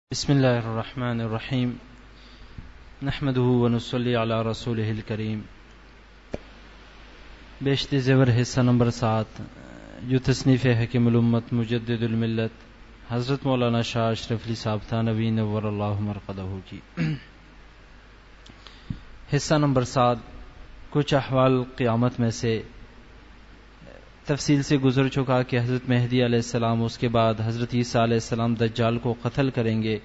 بسم اللہ الرحمن الرحیم نحمدہ ونصلی علی رسولہ الکریم۔ بیشت زیور حصہ نمبر 7 جو تصنیف حکیم الامت مجدد الملت حضرت مولانا شاہ اشرف علی صاحب تھانوی نور اللہ مرقدہ کی۔ حصہ نمبر 7 کچھ احوال قیامت میں سے تفصیل سے گزر چکا کہ حضرت مہدی علیہ السلام، اس کے بعد حضرت عیسیٰ علیہ السلام دجال کو قتل کریں گے۔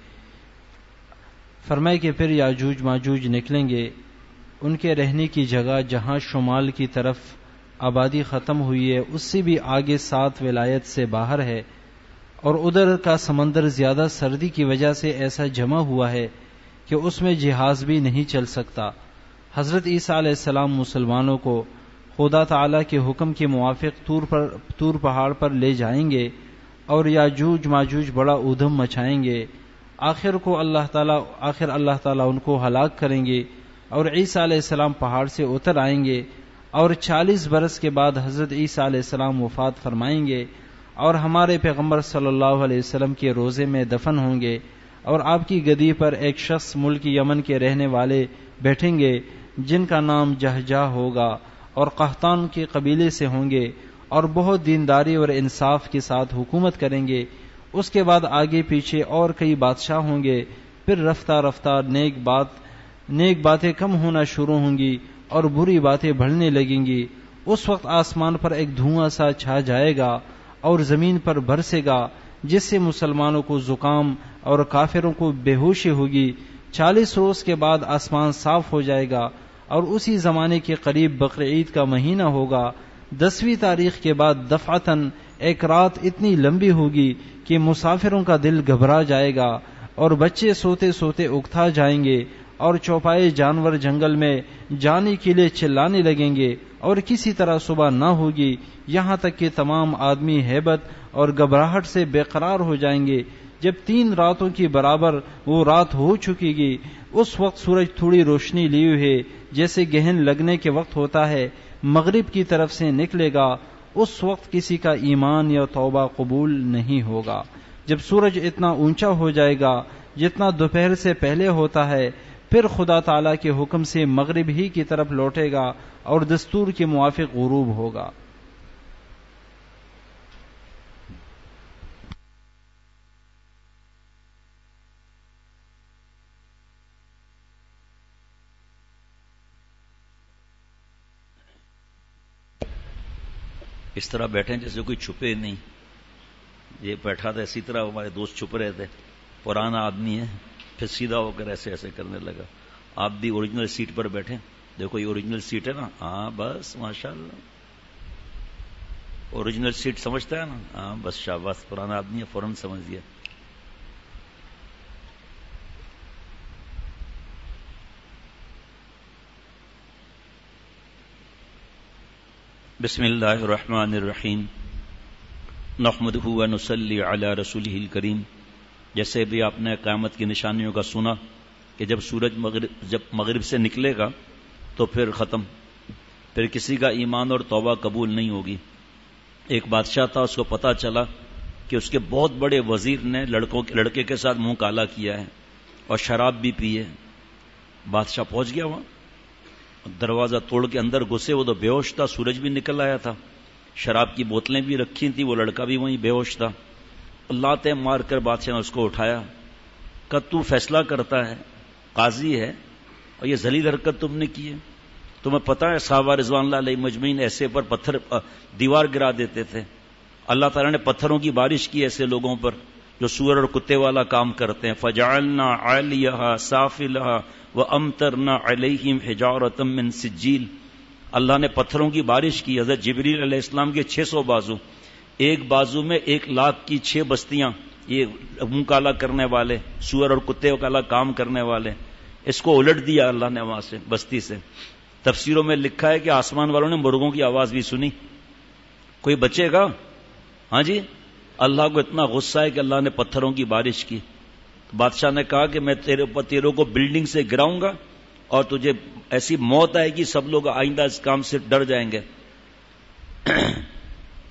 فرمائے کہ پھر یاجوج ماجوج نکلیں گے، ان کے رہنے کی جگہ جہاں شمال کی طرف آبادی ختم ہوئی ہے اس سے بھی آگے 7 ولایت سے باہر ہے، اور ادھر کا سمندر زیادہ سردی کی وجہ سے ایسا جمع ہوا ہے کہ اس میں جہاز بھی نہیں چل سکتا۔ حضرت عیسیٰ علیہ السلام مسلمانوں کو خدا تعالی کے حکم کے موافق طور پہاڑ پر لے جائیں گے، اور یاجوج ماجوج بڑا ادھم مچائیں گے۔ آخر اللہ تعالیٰ ان کو ہلاک کریں گے، اور عیسیٰ علیہ السلام پہاڑ سے اتر آئیں گے، اور 40 برس کے بعد حضرت عیسیٰ علیہ السلام وفات فرمائیں گے، اور ہمارے پیغمبر صلی اللہ علیہ وسلم کے روضے میں دفن ہوں گے، اور آپ کی گدی پر ایک شخص ملک یمن کے رہنے والے بیٹھیں گے جن کا نام جہجہ ہوگا، اور قحطان کے قبیلے سے ہوں گے، اور بہت دینداری اور انصاف کے ساتھ حکومت کریں گے۔ اس کے بعد آگے پیچھے اور کئی بادشاہ ہوں گے، پھر رفتہ رفتہ نیک باتیں کم ہونا شروع ہوں گی اور بری باتیں بڑھنے لگیں گی۔ اس وقت آسمان پر ایک دھواں سا چھا جائے گا اور زمین پر برسے گا، جس سے مسلمانوں کو زکام اور کافروں کو بے ہوشی ہوگی۔ 40 روز کے بعد آسمان صاف ہو جائے گا، اور اسی زمانے کے قریب بقرعید کا مہینہ ہوگا۔ 10ویں تاریخ کے بعد دفعتاً ایک رات اتنی لمبی ہوگی کہ مسافروں کا دل گھبرا جائے گا، اور بچے سوتے سوتے اکتا جائیں گے، اور چوپائے جانور جنگل میں جانے کے لیے چلانے لگیں گے، اور کسی طرح صبح نہ ہوگی، یہاں تک کہ تمام آدمی ہیبت اور گھبراہٹ سے بے قرار ہو جائیں گے۔ جب 3 راتوں کی برابر وہ رات ہو چکی گی، اس وقت سورج تھوڑی روشنی لیے ہوئے جیسے گہن لگنے کے وقت ہوتا ہے مغرب کی طرف سے نکلے گا۔ اس وقت کسی کا ایمان یا توبہ قبول نہیں ہوگا۔ جب سورج اتنا اونچا ہو جائے گا جتنا دوپہر سے پہلے ہوتا ہے، پھر خدا تعالی کے حکم سے مغرب ہی کی طرف لوٹے گا اور دستور کے موافق غروب ہوگا۔ اس طرح بیٹھے جیسے کوئی چھپے نہیں۔ یہ بیٹھا تھا اسی طرح ہمارے دوست چھپ رہے تھے، پرانا آدمی ہے، پھر سیدھا ہو کر ایسے ایسے کرنے لگا۔ آپ بھی اوریجنل سیٹ پر بیٹھے، دیکھو یہ اوریجنل سیٹ ہے نا، ہاں بس ماشاءاللہ اوریجنل سیٹ سمجھتا ہے نا، ہاں بس شاباش، پرانا آدمی ہے فوراً سمجھ گیا۔ بسم اللہ الرحمن الرحیم نحمدہ ونصلی علی رسولہ الکریم۔ جیسے بھی آپ نے قیامت کی نشانیوں کا سنا کہ جب سورج مغرب سے نکلے گا تو پھر ختم، پھر کسی کا ایمان اور توبہ قبول نہیں ہوگی۔ ایک بادشاہ تھا، اس کو پتا چلا کہ اس کے بہت بڑے وزیر نے لڑکے کے ساتھ منہ کالا کیا ہے اور شراب بھی پی ہے۔ بادشاہ پہنچ گیا وہاں، دروازہ توڑ کے اندر گھسے، وہ تو بے ہوش تھا، سورج بھی نکل آیا تھا، شراب کی بوتلیں بھی رکھی تھی، وہ لڑکا بھی وہیں بے ہوش تھا۔ لاتے مار کر بادشاہ نے اس کو اٹھایا، کہ تو فیصلہ کرتا ہے، قاضی ہے، اور یہ ذلیل حرکت تم نے کی ہے۔ تمہیں پتا ہے صحابہ رضوان اللہ علیہ مجمعین ایسے پر پتھر دیوار گرا دیتے تھے، اللہ تعالیٰ نے پتھروں کی بارش کی ایسے لوگوں پر جو سور اور کتے والا کام کرتے ہیں۔ فجعلنا عالیہا سافلہا وامطرنا علیہم حجارۃ من سجیل، اللہ نے پتھروں کی بارش کی۔ حضرت جبریل علیہ السلام کے 600 بازو، ایک بازو میں 1,00,000 کی 6 بستیاں، یہ منہ کالا کرنے والے، سور اور کتے والا کام کرنے والے، اس کو الٹ دیا اللہ نے وہاں سے بستی سے۔ تفسیروں میں لکھا ہے کہ آسمان والوں نے مرغوں کی آواز بھی سنی، کوئی بچے گا؟ ہاں جی، اللہ کو اتنا غصہ ہے کہ اللہ نے پتھروں کی بارش کی۔ بادشاہ نے کہا کہ میں تیروں کو بلڈنگ سے گراؤں گا اور تجھے ایسی موت آئے گی، سب لوگ آئندہ اس کام سے ڈر جائیں گے۔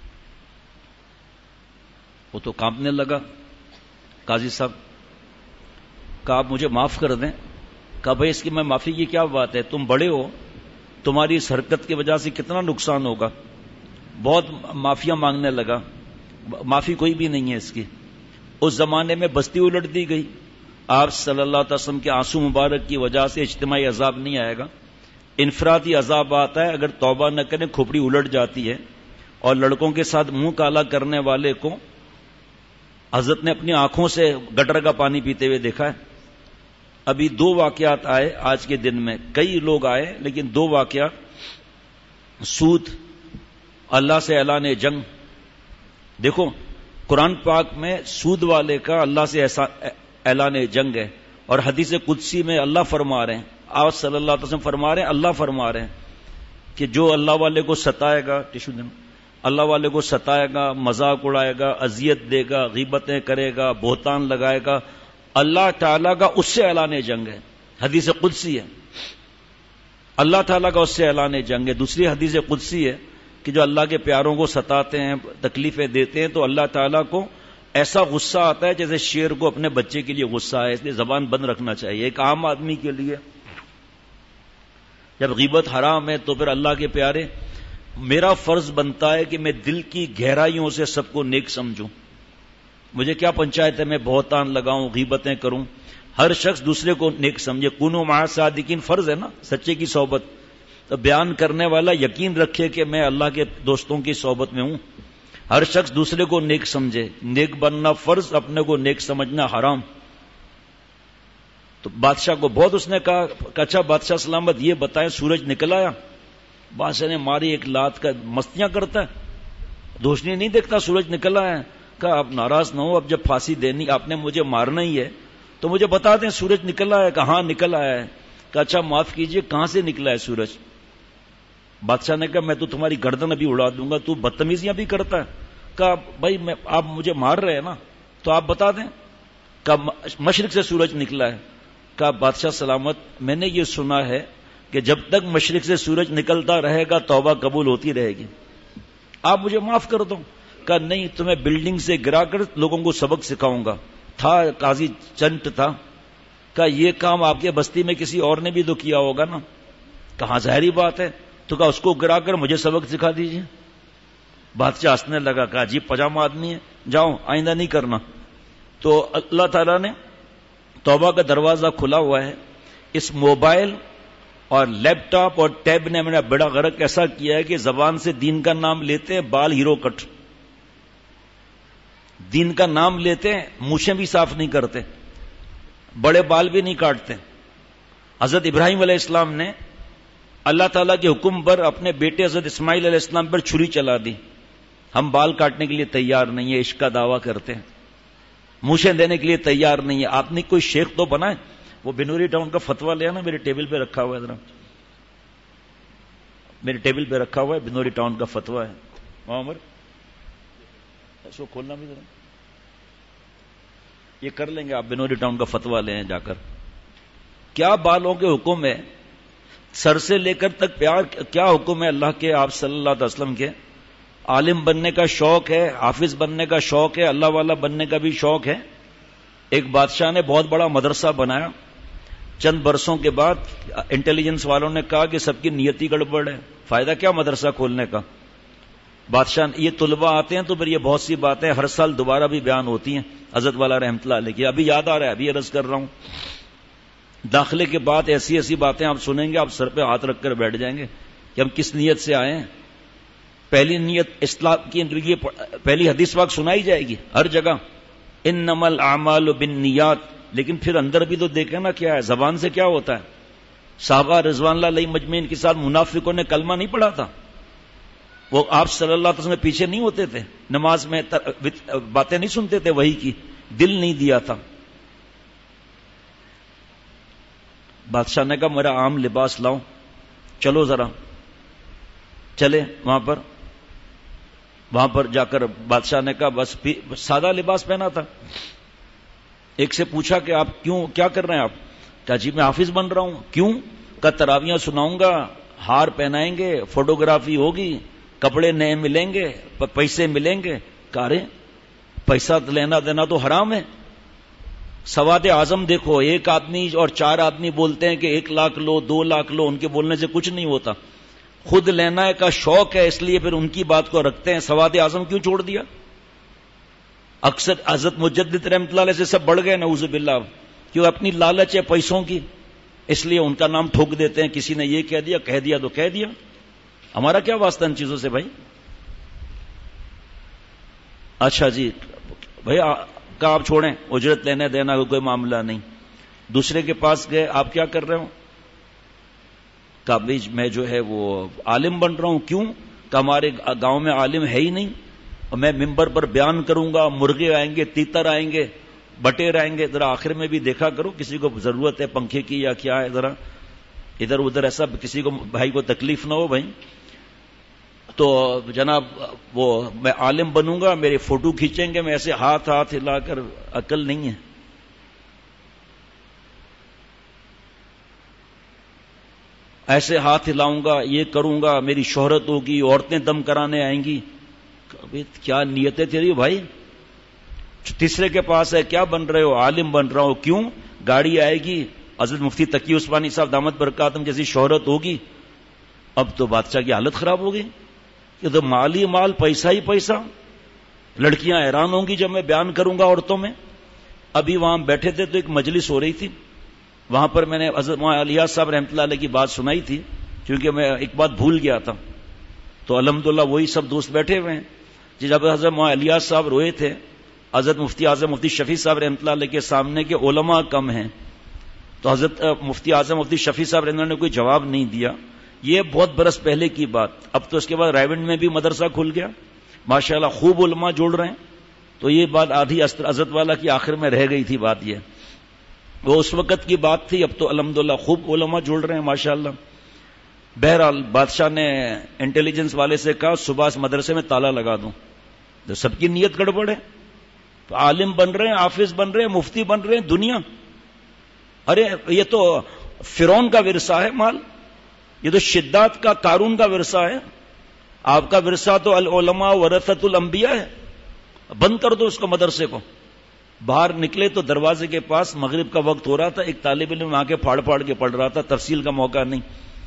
وہ تو کانپنے لگا قاضی صاحب، کہا آپ مجھے معاف کر دیں. کہا بھائی اس کی میں معافی کی کیا بات ہے, تم بڑے ہو, تمہاری اس حرکت کی وجہ سے کتنا نقصان ہوگا. بہت معافیاں مانگنے لگا, معافی کوئی بھی نہیں ہے اس کی. اس زمانے میں بستی الٹ دی گئی. آپ صلی اللہ علیہ وسلم کے آنسو مبارک کی وجہ سے اجتماعی عذاب نہیں آئے گا, انفرادی عذاب آتا ہے. اگر توبہ نہ کریں کھوپڑی الٹ جاتی ہے. اور لڑکوں کے ساتھ منہ کالا کرنے والے کو حضرت نے اپنی آنکھوں سے گٹر کا پانی پیتے ہوئے دیکھا ہے. ابھی 2 واقعات آئے آج کے دن میں, کئی لوگ آئے لیکن 2 واقعات. سود, اللہ سے اعلان جنگ. دیکھو قرآن پاک میں سود والے کا اللہ سے اعلان جنگ ہے, اور حدیث قدسی میں اللہ فرما رہے ہیں, آپ صلی اللہ علیہ وسلم فرما رہے ہیں, اللہ فرما رہے ہیں کہ جو اللہ والے کو ستائے گا, اللہ والے کو ستائے گا, مذاق اڑائے گا, اذیت دے گا, غیبتیں کرے گا, بہتان لگائے گا, اللہ تعالیٰ کا اس سے اعلان جنگ ہے. حدیث قدسی ہے, اللہ تعالیٰ کا اس سے اعلان جنگ ہے. دوسری حدیث قدسی ہے کہ جو اللہ کے پیاروں کو ستاتے ہیں, تکلیفیں دیتے ہیں, تو اللہ تعالیٰ کو ایسا غصہ آتا ہے جیسے شیر کو اپنے بچے کے لیے غصہ ہے. اس لیے زبان بند رکھنا چاہیے. ایک عام آدمی کے لیے جب غیبت حرام ہے تو پھر اللہ کے پیارے, میرا فرض بنتا ہے کہ میں دل کی گہرائیوں سے سب کو نیک سمجھوں. مجھے کیا پنچایت ہے میں بہتان لگاؤں, غیبتیں کروں. ہر شخص دوسرے کو نیک سمجھے. کونوا مع صادقین فرض ہے نا, سچے کی صحبت. تو بیان کرنے والا یقین رکھے کہ میں اللہ کے دوستوں کی صحبت میں ہوں. ہر شخص دوسرے کو نیک سمجھے. نیک بننا فرض, اپنے کو نیک سمجھنا حرام. تو بادشاہ کو بہت اس نے کہا کہ اچھا بادشاہ سلامت یہ بتائیں سورج نکل آیا. بادشاہ نے ماری ایک لات کا, مستیاں کرتا ہے, روشنی نہیں دیکھتا سورج نکل آیا. کہا آپ ناراض نہ ہو, اب جب پھانسی دینی آپ نے مجھے مارنا ہی ہے تو مجھے بتا دیں سورج نکل آیا ہے. کہاں نکل آیا ہے. کہا اچھا معاف کیجئے کہاں سے نکلا ہے سورج. بادشاہ نے کہا میں تو تمہاری گردن ابھی اڑا دوں گا, تو بدتمیزیاں بھی کرتا ہے. کہا بھائی آپ مجھے مار رہے ہیں نا تو آپ بتا دیں. کہا مشرق سے سورج نکلا ہے. کہا بادشاہ سلامت میں نے یہ سنا ہے کہ جب تک مشرق سے سورج نکلتا رہے گا توبہ قبول ہوتی رہے گی, آپ مجھے معاف کر دو. کہا نہیں, تمہیں بلڈنگ سے گرا کر لوگوں کو سبق سکھاؤں گا. تھا قاضی چنٹ تھا. کہا یہ کام آپ کے بستی میں کسی اور نے بھی تو کیا ہوگا نا. کہاں ظاہری بات ہے. تو کہا اس کو گرا کر مجھے سبق سکھا دیجیے. بادشاہ ہنسنے لگا. کہا جی پجامہ آدمی ہے, جاؤ آئندہ نہیں کرنا. تو اللہ تعالیٰ نے توبہ کا دروازہ کھلا ہوا ہے. اس موبائل اور لیپ ٹاپ اور ٹیب نے میرا بڑا غرق ایسا کیا ہے کہ زبان سے دین کا نام لیتے ہیں, بال ہیرو کٹ. دین کا نام لیتے ہیں, مونچھیں بھی صاف نہیں کرتے, بڑے بال بھی نہیں کاٹتے. حضرت ابراہیم علیہ السلام نے اللہ تعالیٰ کے حکم پر اپنے بیٹے حضرت اسماعیل علیہ السلام پر چھری چلا دی. ہم بال کاٹنے کے لیے تیار نہیں ہے, عشق کا دعویٰ کرتے ہیں, مونچھیں دینے کے لیے تیار نہیں ہے. آپ نے کوئی شیخ تو بنائے. وہ بنوری ٹاؤن کا فتویٰ لیا نا, میرے ٹیبل پہ رکھا ہوا ہے, ذرا میرے ٹیبل پہ رکھا ہوا ہے, بنوری ٹاؤن کا فتویٰ ہے. وہاں عمر اس کو کھولنا بھی ذرا, یہ کر لیں گے آپ, بنوری ٹاؤن کا فتویٰ لیں جا کر. کیا بالوں کے حکم ہے, سر سے لے کر تک پیار, کیا حکم ہے اللہ کے, آپ صلی اللہ علیہ وسلم کے. عالم بننے کا شوق ہے, حافظ بننے کا شوق ہے, اللہ والا بننے کا بھی شوق ہے. ایک بادشاہ نے بہت بڑا مدرسہ بنایا. چند برسوں کے بعد انٹیلیجنس والوں نے کہا کہ سب کی نیتی گڑبڑ ہے, فائدہ کیا مدرسہ کھولنے کا. بادشاہ یہ طلباء آتے ہیں تو پھر یہ بہت سی باتیں ہر سال دوبارہ بھی بیان ہوتی ہیں حضرت والا رحمۃ اللہ علیہ کی. ابھی یاد آ رہا ہے, ابھی عرض کر رہا ہوں. داخلے کے بعد ایسی ایسی باتیں آپ سنیں گے, آپ سر پہ ہاتھ رکھ کر بیٹھ جائیں گے کہ ہم کس نیت سے آئے ہیں. پہلی نیت اسلام کی, پہلی حدیث پاک سنائی جائے گی ہر جگہ, انما الاعمال بالنیات. لیکن پھر اندر بھی تو دیکھیں نا کیا ہے, زبان سے کیا ہوتا ہے. صحابہ رضوان اللہ علیہ مجمعین کے ساتھ منافقوں نے کلمہ نہیں پڑھا تھا. وہ آپ صلی اللہ علیہ وسلم پیچھے نہیں ہوتے تھے, نماز میں باتیں نہیں سنتے تھے, وہی کی دل نہیں دیا تھا. بادشاہ نے کہا میرا عام لباس لاؤ, چلو ذرا. چلے وہاں پر جا کر بادشاہ نے کہا بس سادہ لباس پہنا تھا. ایک سے پوچھا کہ آپ کیوں, کیا کر رہے ہیں آپ. کہا جی میں حافظ بن رہا ہوں. کیوں. کہا تراویاں سناؤں گا, ہار پہنائیں گے, فوٹوگرافی ہوگی, کپڑے نئے ملیں گے, پیسے ملیں گے. کہا رے پیسہ لینا دینا تو حرام ہے, سواد اعظم دیکھو، ایک آدمی اور 4 آدمی بولتے ہیں کہ 1 لاکھ لو 2 لاکھ لو، ان کے بولنے سے کچھ نہیں ہوتا. خود لینا کا شوق ہے، اس لیے پھر ان کی بات کو رکھتے ہیں. سواد اعظم کیوں چھوڑ دیا؟ اکثر حضرت مجدد رحمۃ اللہ علیہ سے سب بڑھ گئے نعوذ باللہ، کیوں اپنی لالچ ہے پیسوں کی، اس لیے ان کا نام ٹھوک دیتے ہیں. کسی نے یہ کہہ دیا تو کہہ دیا، ہمارا کیا واسطہ ان چیزوں سے بھائی. اچھا جی بھائی کا آپ چھوڑیں، اجرت لینے دینا کوئی معاملہ نہیں. دوسرے کے پاس گئے، آپ کیا کر رہے ہو؟ کہ بھائی میں جو ہے وہ عالم بن رہا ہوں. کیوں؟ کہ ہمارے گاؤں میں عالم ہے ہی نہیں، اور میں ممبر پر بیان کروں گا، مرغے آئیں گے، تیتر آئیں گے، بٹیر آئیں گے. ذرا آخر میں بھی دیکھا کرو، کسی کو ضرورت ہے پنکھے کی یا کیا ہے، ذرا ادھر ادھر ایسا کسی کو بھائی کو تکلیف نہ ہو بھائی. تو جناب وہ میں عالم بنوں گا، میرے فوٹو کھینچیں گے، میں ایسے ہاتھ ہلا کر، عقل نہیں ہے. ایسے ہاتھ ہلاؤں گا، یہ کروں گا، میری شہرت ہوگی، عورتیں دم کرانے آئیں گی. کیا نیتیں تیری بھائی؟ تیسرے کے پاس ہے، کیا بن رہے ہو؟ عالم بن رہا ہوں. کیوں؟ گاڑی آئے گی، حضرت مفتی تقی عثمانی صاحب دامت برکاتہم جیسی شہرت ہوگی. اب تو بادشاہ کی حالت خراب ہو گئی کہ تو مال ہی مال، پیسہ ہی پیسہ. لڑکیاں حیران ہوں گی جب میں بیان کروں گا عورتوں میں. ابھی وہاں بیٹھے تھے تو ایک مجلس ہو رہی تھی، وہاں پر میں نے حضرت مولانا الیاس صاحب رحمۃ اللہ علیہ کی بات سنائی تھی، کیونکہ میں ایک بات بھول گیا تھا. تو الحمدللہ وہی سب دوست بیٹھے ہوئے ہیں. جب حضرت مولانا الیاس صاحب روئے تھے، حضرت مفتی اعظم مفتی شفیع صاحب رحمۃ اللہ علیہ کے سامنے کے علماء کم ہیں، تو حضرت مفتی اعظم مفتی شفیع صاحب رحمۃ اللہ نے کوئی جواب نہیں دیا. یہ بہت برس پہلے کی بات. اب تو اس کے بعد رائیونڈ میں بھی مدرسہ کھل گیا، ماشاءاللہ خوب علماء جوڑ رہے ہیں. تو یہ بات آدھی حضرت والا کی آخر میں رہ گئی تھی بات. یہ وہ اس وقت کی بات تھی، اب تو الحمدللہ خوب علماء جوڑ رہے ہیں ماشاءاللہ. بہرحال بادشاہ نے انٹیلیجنس والے سے کہا صبح اس مدرسے میں تالا لگا دوں. تو سب کی نیت گڑبڑ ہے. تو عالم بن رہے ہیں، حافظ بن رہے ہیں، مفتی بن رہے ہیں، دنیا. ارے یہ تو فرعون کا ورثہ ہے مال، یہ تو شدات کا قارون کا ورثہ ہے. آپ کا ورثہ تو العلماء ورثۃ الانبیاء ہے. بند کر دو اس کو، مدرسے کو. باہر نکلے تو دروازے کے پاس مغرب کا وقت ہو رہا تھا، ایک طالب علم آ کے پھاڑ پھاڑ کے پڑھ رہا تھا، تفصیل کا موقع نہیں.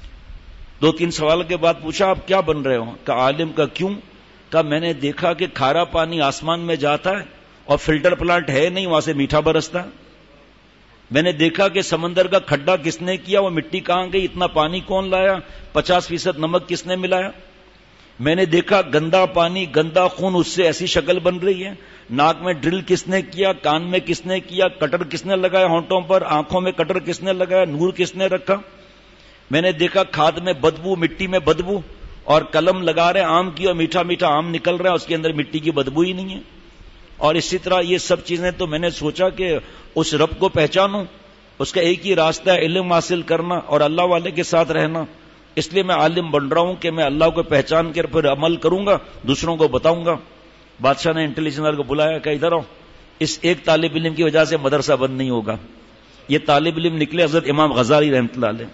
2-3 سوال کے بعد پوچھا آپ کیا بن رہے ہو؟ کہ عالم. کا کیوں؟ کہ میں نے دیکھا کہ کھارا پانی آسمان میں جاتا ہے اور فلٹر پلانٹ ہے نہیں، وہاں سے میٹھا برستا. میں نے دیکھا کہ سمندر کا کھڈا کس نے کیا، وہ مٹی کہاں گئی، اتنا پانی کون لایا، 50% نمک کس نے ملایا. میں نے دیکھا گندا پانی گندا خون، اس سے ایسی شکل بن رہی ہے. ناک میں ڈرل کس نے کیا، کان میں کس نے کیا، کٹر کس نے لگایا ہونٹوں پر، آنکھوں میں کٹر کس نے لگایا، نور کس نے رکھا. میں نے دیکھا کھاد میں بدبو، مٹی میں بدبو، اور قلم لگا رہے آم کی اور میٹھا میٹھا آم نکل رہا ہے، اس کے اندر مٹی کی بدبو ہی نہیں ہے. اور اسی طرح یہ سب چیزیں. تو میں نے سوچا کہ اس رب کو پہچانوں، اس کا ایک ہی راستہ ہے علم حاصل کرنا اور اللہ والے کے ساتھ رہنا. اس لیے میں عالم بن رہا ہوں کہ میں اللہ کو پہچان کر پھر عمل کروں گا، دوسروں کو بتاؤں گا. بادشاہ نے انٹیلیجنس والے کو بلایا کہ ادھر آؤ، اس ایک طالب علم کی وجہ سے مدرسہ بند نہیں ہوگا. یہ طالب علم نکلے حضرت امام غزالی رحمۃ اللہ علیہ.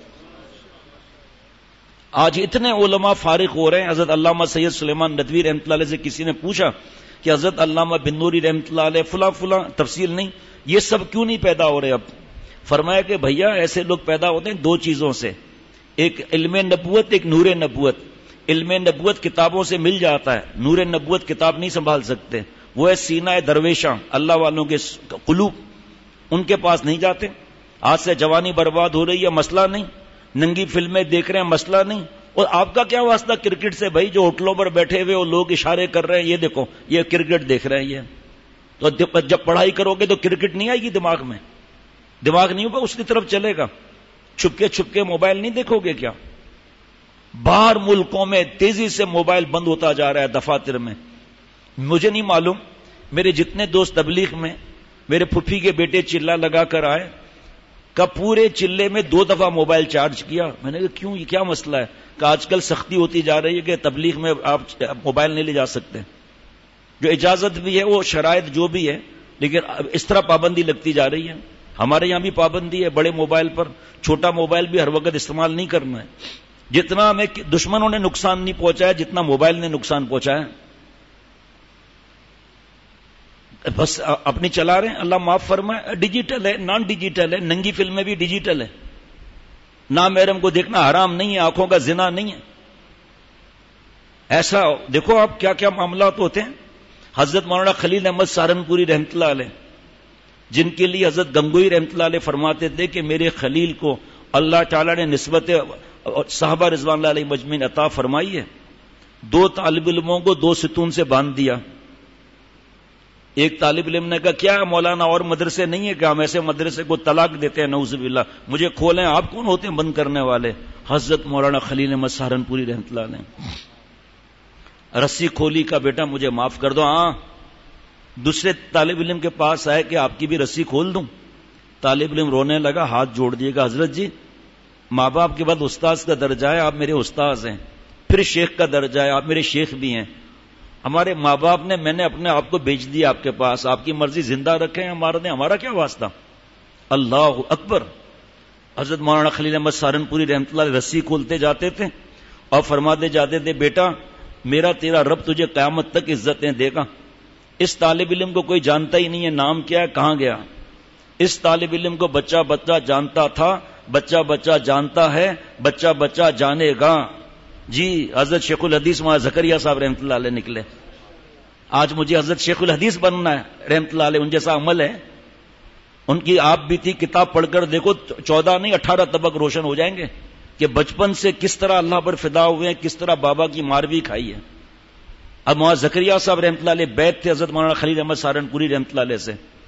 آج اتنے علماء فارغ ہو رہے ہیں. حضرت علامہ سید سلیمان ندوی رحمۃ اللہ علیہ سے کسی نے پوچھا کہ حضرت علامہ بن نوری رحمۃ اللہ علیہ فلاں فلاں، تفصیل نہیں، یہ سب کیوں نہیں پیدا ہو رہے اب؟ فرمایا کہ بھیا ایسے لوگ پیدا ہوتے ہیں 2 چیزوں سے، ایک علم نبوت، ایک نور نبوت. علم نبوت کتابوں سے مل جاتا ہے، نور نبوت کتاب نہیں سنبھال سکتے. وہ ہے سینہ درویشاں، اللہ والوں کے قلوب، ان کے پاس نہیں جاتے. آج سے جوانی برباد ہو رہی ہے، مسئلہ نہیں. ننگی فلمیں دیکھ رہے ہیں، مسئلہ نہیں. اور آپ کا کیا واسطہ کرکٹ سے بھائی؟ جو ہوٹلوں پر بیٹھے ہوئے وہ لوگ اشارے کر رہے ہیں، یہ دیکھو یہ کرکٹ دیکھ رہے ہیں. یہ تو جب پڑھائی کرو گے تو کرکٹ نہیں آئے گی دماغ میں، دماغ نہیں ہوگا اس کی طرف چلے گا. چھپ کے موبائل نہیں دیکھو گے کیا؟ باہر ملکوں میں تیزی سے موبائل بند ہوتا جا رہا ہے دفاتر میں. مجھے نہیں معلوم، میرے جتنے دوست تبلیغ میں، میرے پھپھی کے بیٹے چلہ لگا کر آئے، کا پورے چلے میں 2 دفعہ موبائل چارج کیا. میں نے کہا کیوں، یہ کیا مسئلہ ہے؟ کہ آج کل سختی ہوتی جا رہی ہے کہ تبلیغ میں آپ موبائل نہیں لے جا سکتے. جو اجازت بھی ہے وہ شرائط جو بھی ہے، لیکن اس طرح پابندی لگتی جا رہی ہے. ہمارے یہاں بھی پابندی ہے بڑے موبائل پر، چھوٹا موبائل بھی ہر وقت استعمال نہیں کرنا ہے. جتنا ہمیں دشمنوں نے نقصان نہیں پہنچایا جتنا موبائل نے نقصان پہنچایا. بس اپنی چلا رہے ہیں. اللہ معاف فرمائے. ڈیجیٹل ہے, نان ڈیجیٹل ہے, ننگی فلمیں بھی ڈیجیٹل ہے. نامحرم کو دیکھنا حرام نہیں ہے, آنکھوں کا زنا نہیں ہے. ایسا دیکھو آپ کیا کیا معاملات ہوتے ہیں. حضرت مولانا خلیل احمد سہارنپوری رحمۃ اللہ علیہ, جن کے لیے حضرت گنگوئی رحمۃ اللہ علیہ فرماتے تھے کہ میرے خلیل کو اللہ تعالیٰ نے نسبت صحابہ رضوان اللہ علیہ مجمعین عطا فرمائی ہے. 2 طالب علموں کو 2 ستون سے باندھ دیا. ایک طالب علم نے کہا کیا مولانا اور مدرسے نہیں ہے کہ ہم ایسے مدرسے کو طلاق دیتے ہیں, نعوذ باللہ, مجھے کھولیں, آپ کون ہوتے ہیں بند کرنے والے؟ حضرت مولانا خلیل احمد سہارنپوری رحمۃ اللہ علیہ رسی کھولی کا بیٹا مجھے معاف کر دو. ہاں, دوسرے طالب علم کے پاس آئے کہ آپ کی بھی رسی کھول دوں. طالب علم رونے لگا, ہاتھ جوڑ دیے گا, حضرت جی ماں باپ کے بعد استاذ کا درجہ ہے, آپ میرے استاذ ہیں, پھر شیخ کا درجہ ہے, آپ میرے شیخ بھی ہیں. ہمارے ماں باپ نے, میں نے اپنے آپ کو بیچ دیا آپ کے پاس, آپ کی مرضی زندہ رکھیں ہمارا نے, ہمارا کیا واسطہ. اللہ اکبر. حضرت مولانا خلیل احمد سہارنپوری رحمۃ اللہ علیہ رسی کھولتے جاتے تھے اور فرماتے جاتے تھے بیٹا میرا تیرا رب تجھے قیامت تک عزتیں دے گا. اس طالب علم کو کوئی جانتا ہی نہیں ہے, نام کیا ہے, کہاں گیا. اس طالب علم کو بچہ بچہ جانتا تھا, بچہ بچہ جانتا ہے, بچہ بچہ جانے گا. جی حضرت شیخ الحدیث وہاں زکریا صاحب رحمۃ اللہ علیہ نکلے. آج مجھے حضرت شیخ الحدیث بننا ہے رحمۃ اللہ علیہ, ان جیسا عمل ہے. ان کی آپ بھی تھی, کتاب پڑھ کر دیکھو 14 نہیں 18 طبق روشن ہو جائیں گے کہ بچپن سے کس طرح اللہ پر فدا ہوئے ہیں, کس طرح بابا کی مار بھی کھائی ہے. اب وہاں زکریا صاحب رحمۃ اللہ علیہ بیت تھے حضرت مولانا خلیل احمد سہارنپوری رحمۃ اللہ علیہ سے.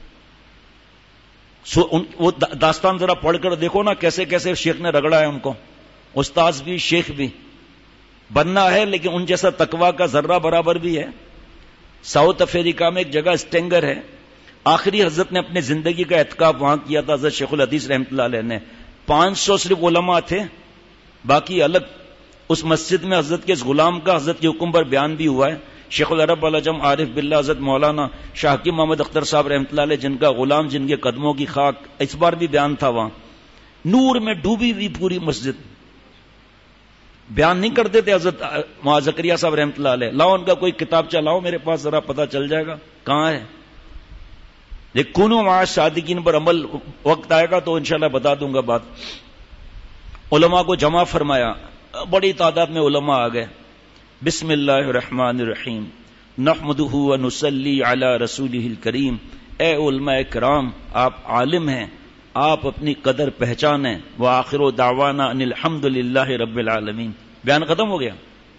وہ داستان ذرا پڑھ کر دیکھو نا کیسے کیسے شیخ نے رگڑا ہے ان کو. استاذ بھی شیخ بھی بننا ہے, لیکن ان جیسا تقویٰ کا ذرہ برابر بھی ہے. ساؤتھ افریقہ میں ایک جگہ اسٹینگر ہے, آخری حضرت نے اپنی زندگی کا اعتکاف وہاں کیا تھا حضرت شیخ الحدیث رحمۃ اللہ علیہ نے. 500 صرف علماء تھے, باقی الگ. اس مسجد میں حضرت کے اس غلام کا حضرت کے حکم پر بیان بھی ہوا ہے. شیخ العرب العجم عارف باللہ حضرت مولانا شاہ حکیم محمد اختر صاحب رحمۃ اللہ علیہ, جن کا غلام, جن کے قدموں کی خاک, اس بار بھی بیان تھا وہاں. نور میں ڈوبی ہوئی پوری مسجد. بیان نہیں کرتے تھے حضرت زکریا صاحب رحمۃ اللہ علیہ. لاؤ ان کا کوئی کتاب چلاؤ میرے پاس, ذرا پتہ چل جائے گا کہاں ہے. کونوا مع الصادقین پر عمل وقت آئے گا تو انشاءاللہ بتا دوں گا بات. علماء کو جمع فرمایا, بڑی تعداد میں علماء آ گئے. بسم اللہ الرحمن الرحیم نحمدہ ونصلی علی رسولہ الکریم. اے علماء کرام, آپ عالم ہیں, آپ اپنی قدر پہچانیں. وآخر دعوانا ان الحمد للہ رب العالمین. بیان ختم ہو گیا.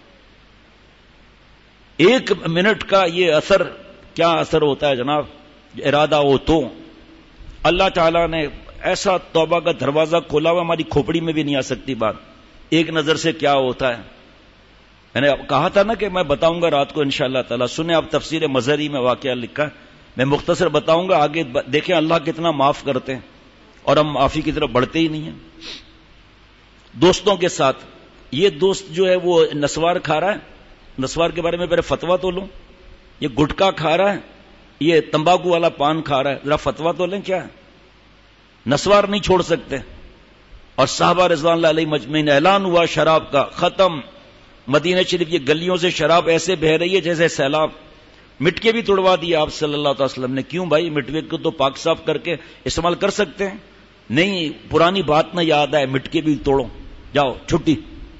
1 منٹ کا یہ اثر, کیا اثر ہوتا ہے جناب, ارادہ ہو تو. اللہ تعالیٰ نے ایسا توبہ کا دروازہ کھولا ہوا, ہماری کھوپڑی میں بھی نہیں آ سکتی بات. ایک نظر سے کیا ہوتا ہے. میں نے کہا تھا نا کہ میں بتاؤں گا رات کو انشاءاللہ تعالیٰ. سنیں آپ تفسیر مظہری میں واقعہ لکھا ہے, میں مختصر بتاؤں گا, آگے دیکھیں اللہ کتنا معاف کرتے ہیں اور ہم معافی کی طرف بڑھتے ہی نہیں ہیں. دوستوں کے ساتھ, یہ دوست جو ہے وہ نسوار کھا رہا ہے, نسوار کے بارے میں پہلے فتویٰ تو لوں. یہ گٹکا کھا رہا ہے, یہ تمباکو والا پان کھا رہا ہے, ذرا فتویٰ تو لیں. کیا ہے, نسوار نہیں چھوڑ سکتے. اور صحابہ رضوان اللہ علیہ مجمعین اعلان ہوا شراب کا, ختم. مدینہ شریف کی گلیوں سے شراب ایسے بہ رہی ہے جیسے سیلاب. مٹکے بھی توڑوا دیے آپ صلی اللہ علیہ وسلم نے. کیوں بھائی, مٹکے کو تو پاک صاف کر کے استعمال کر سکتے ہیں. نہیں, پرانی بات نہ یاد آئے, مٹکے بھی توڑو, جاؤ چھٹی.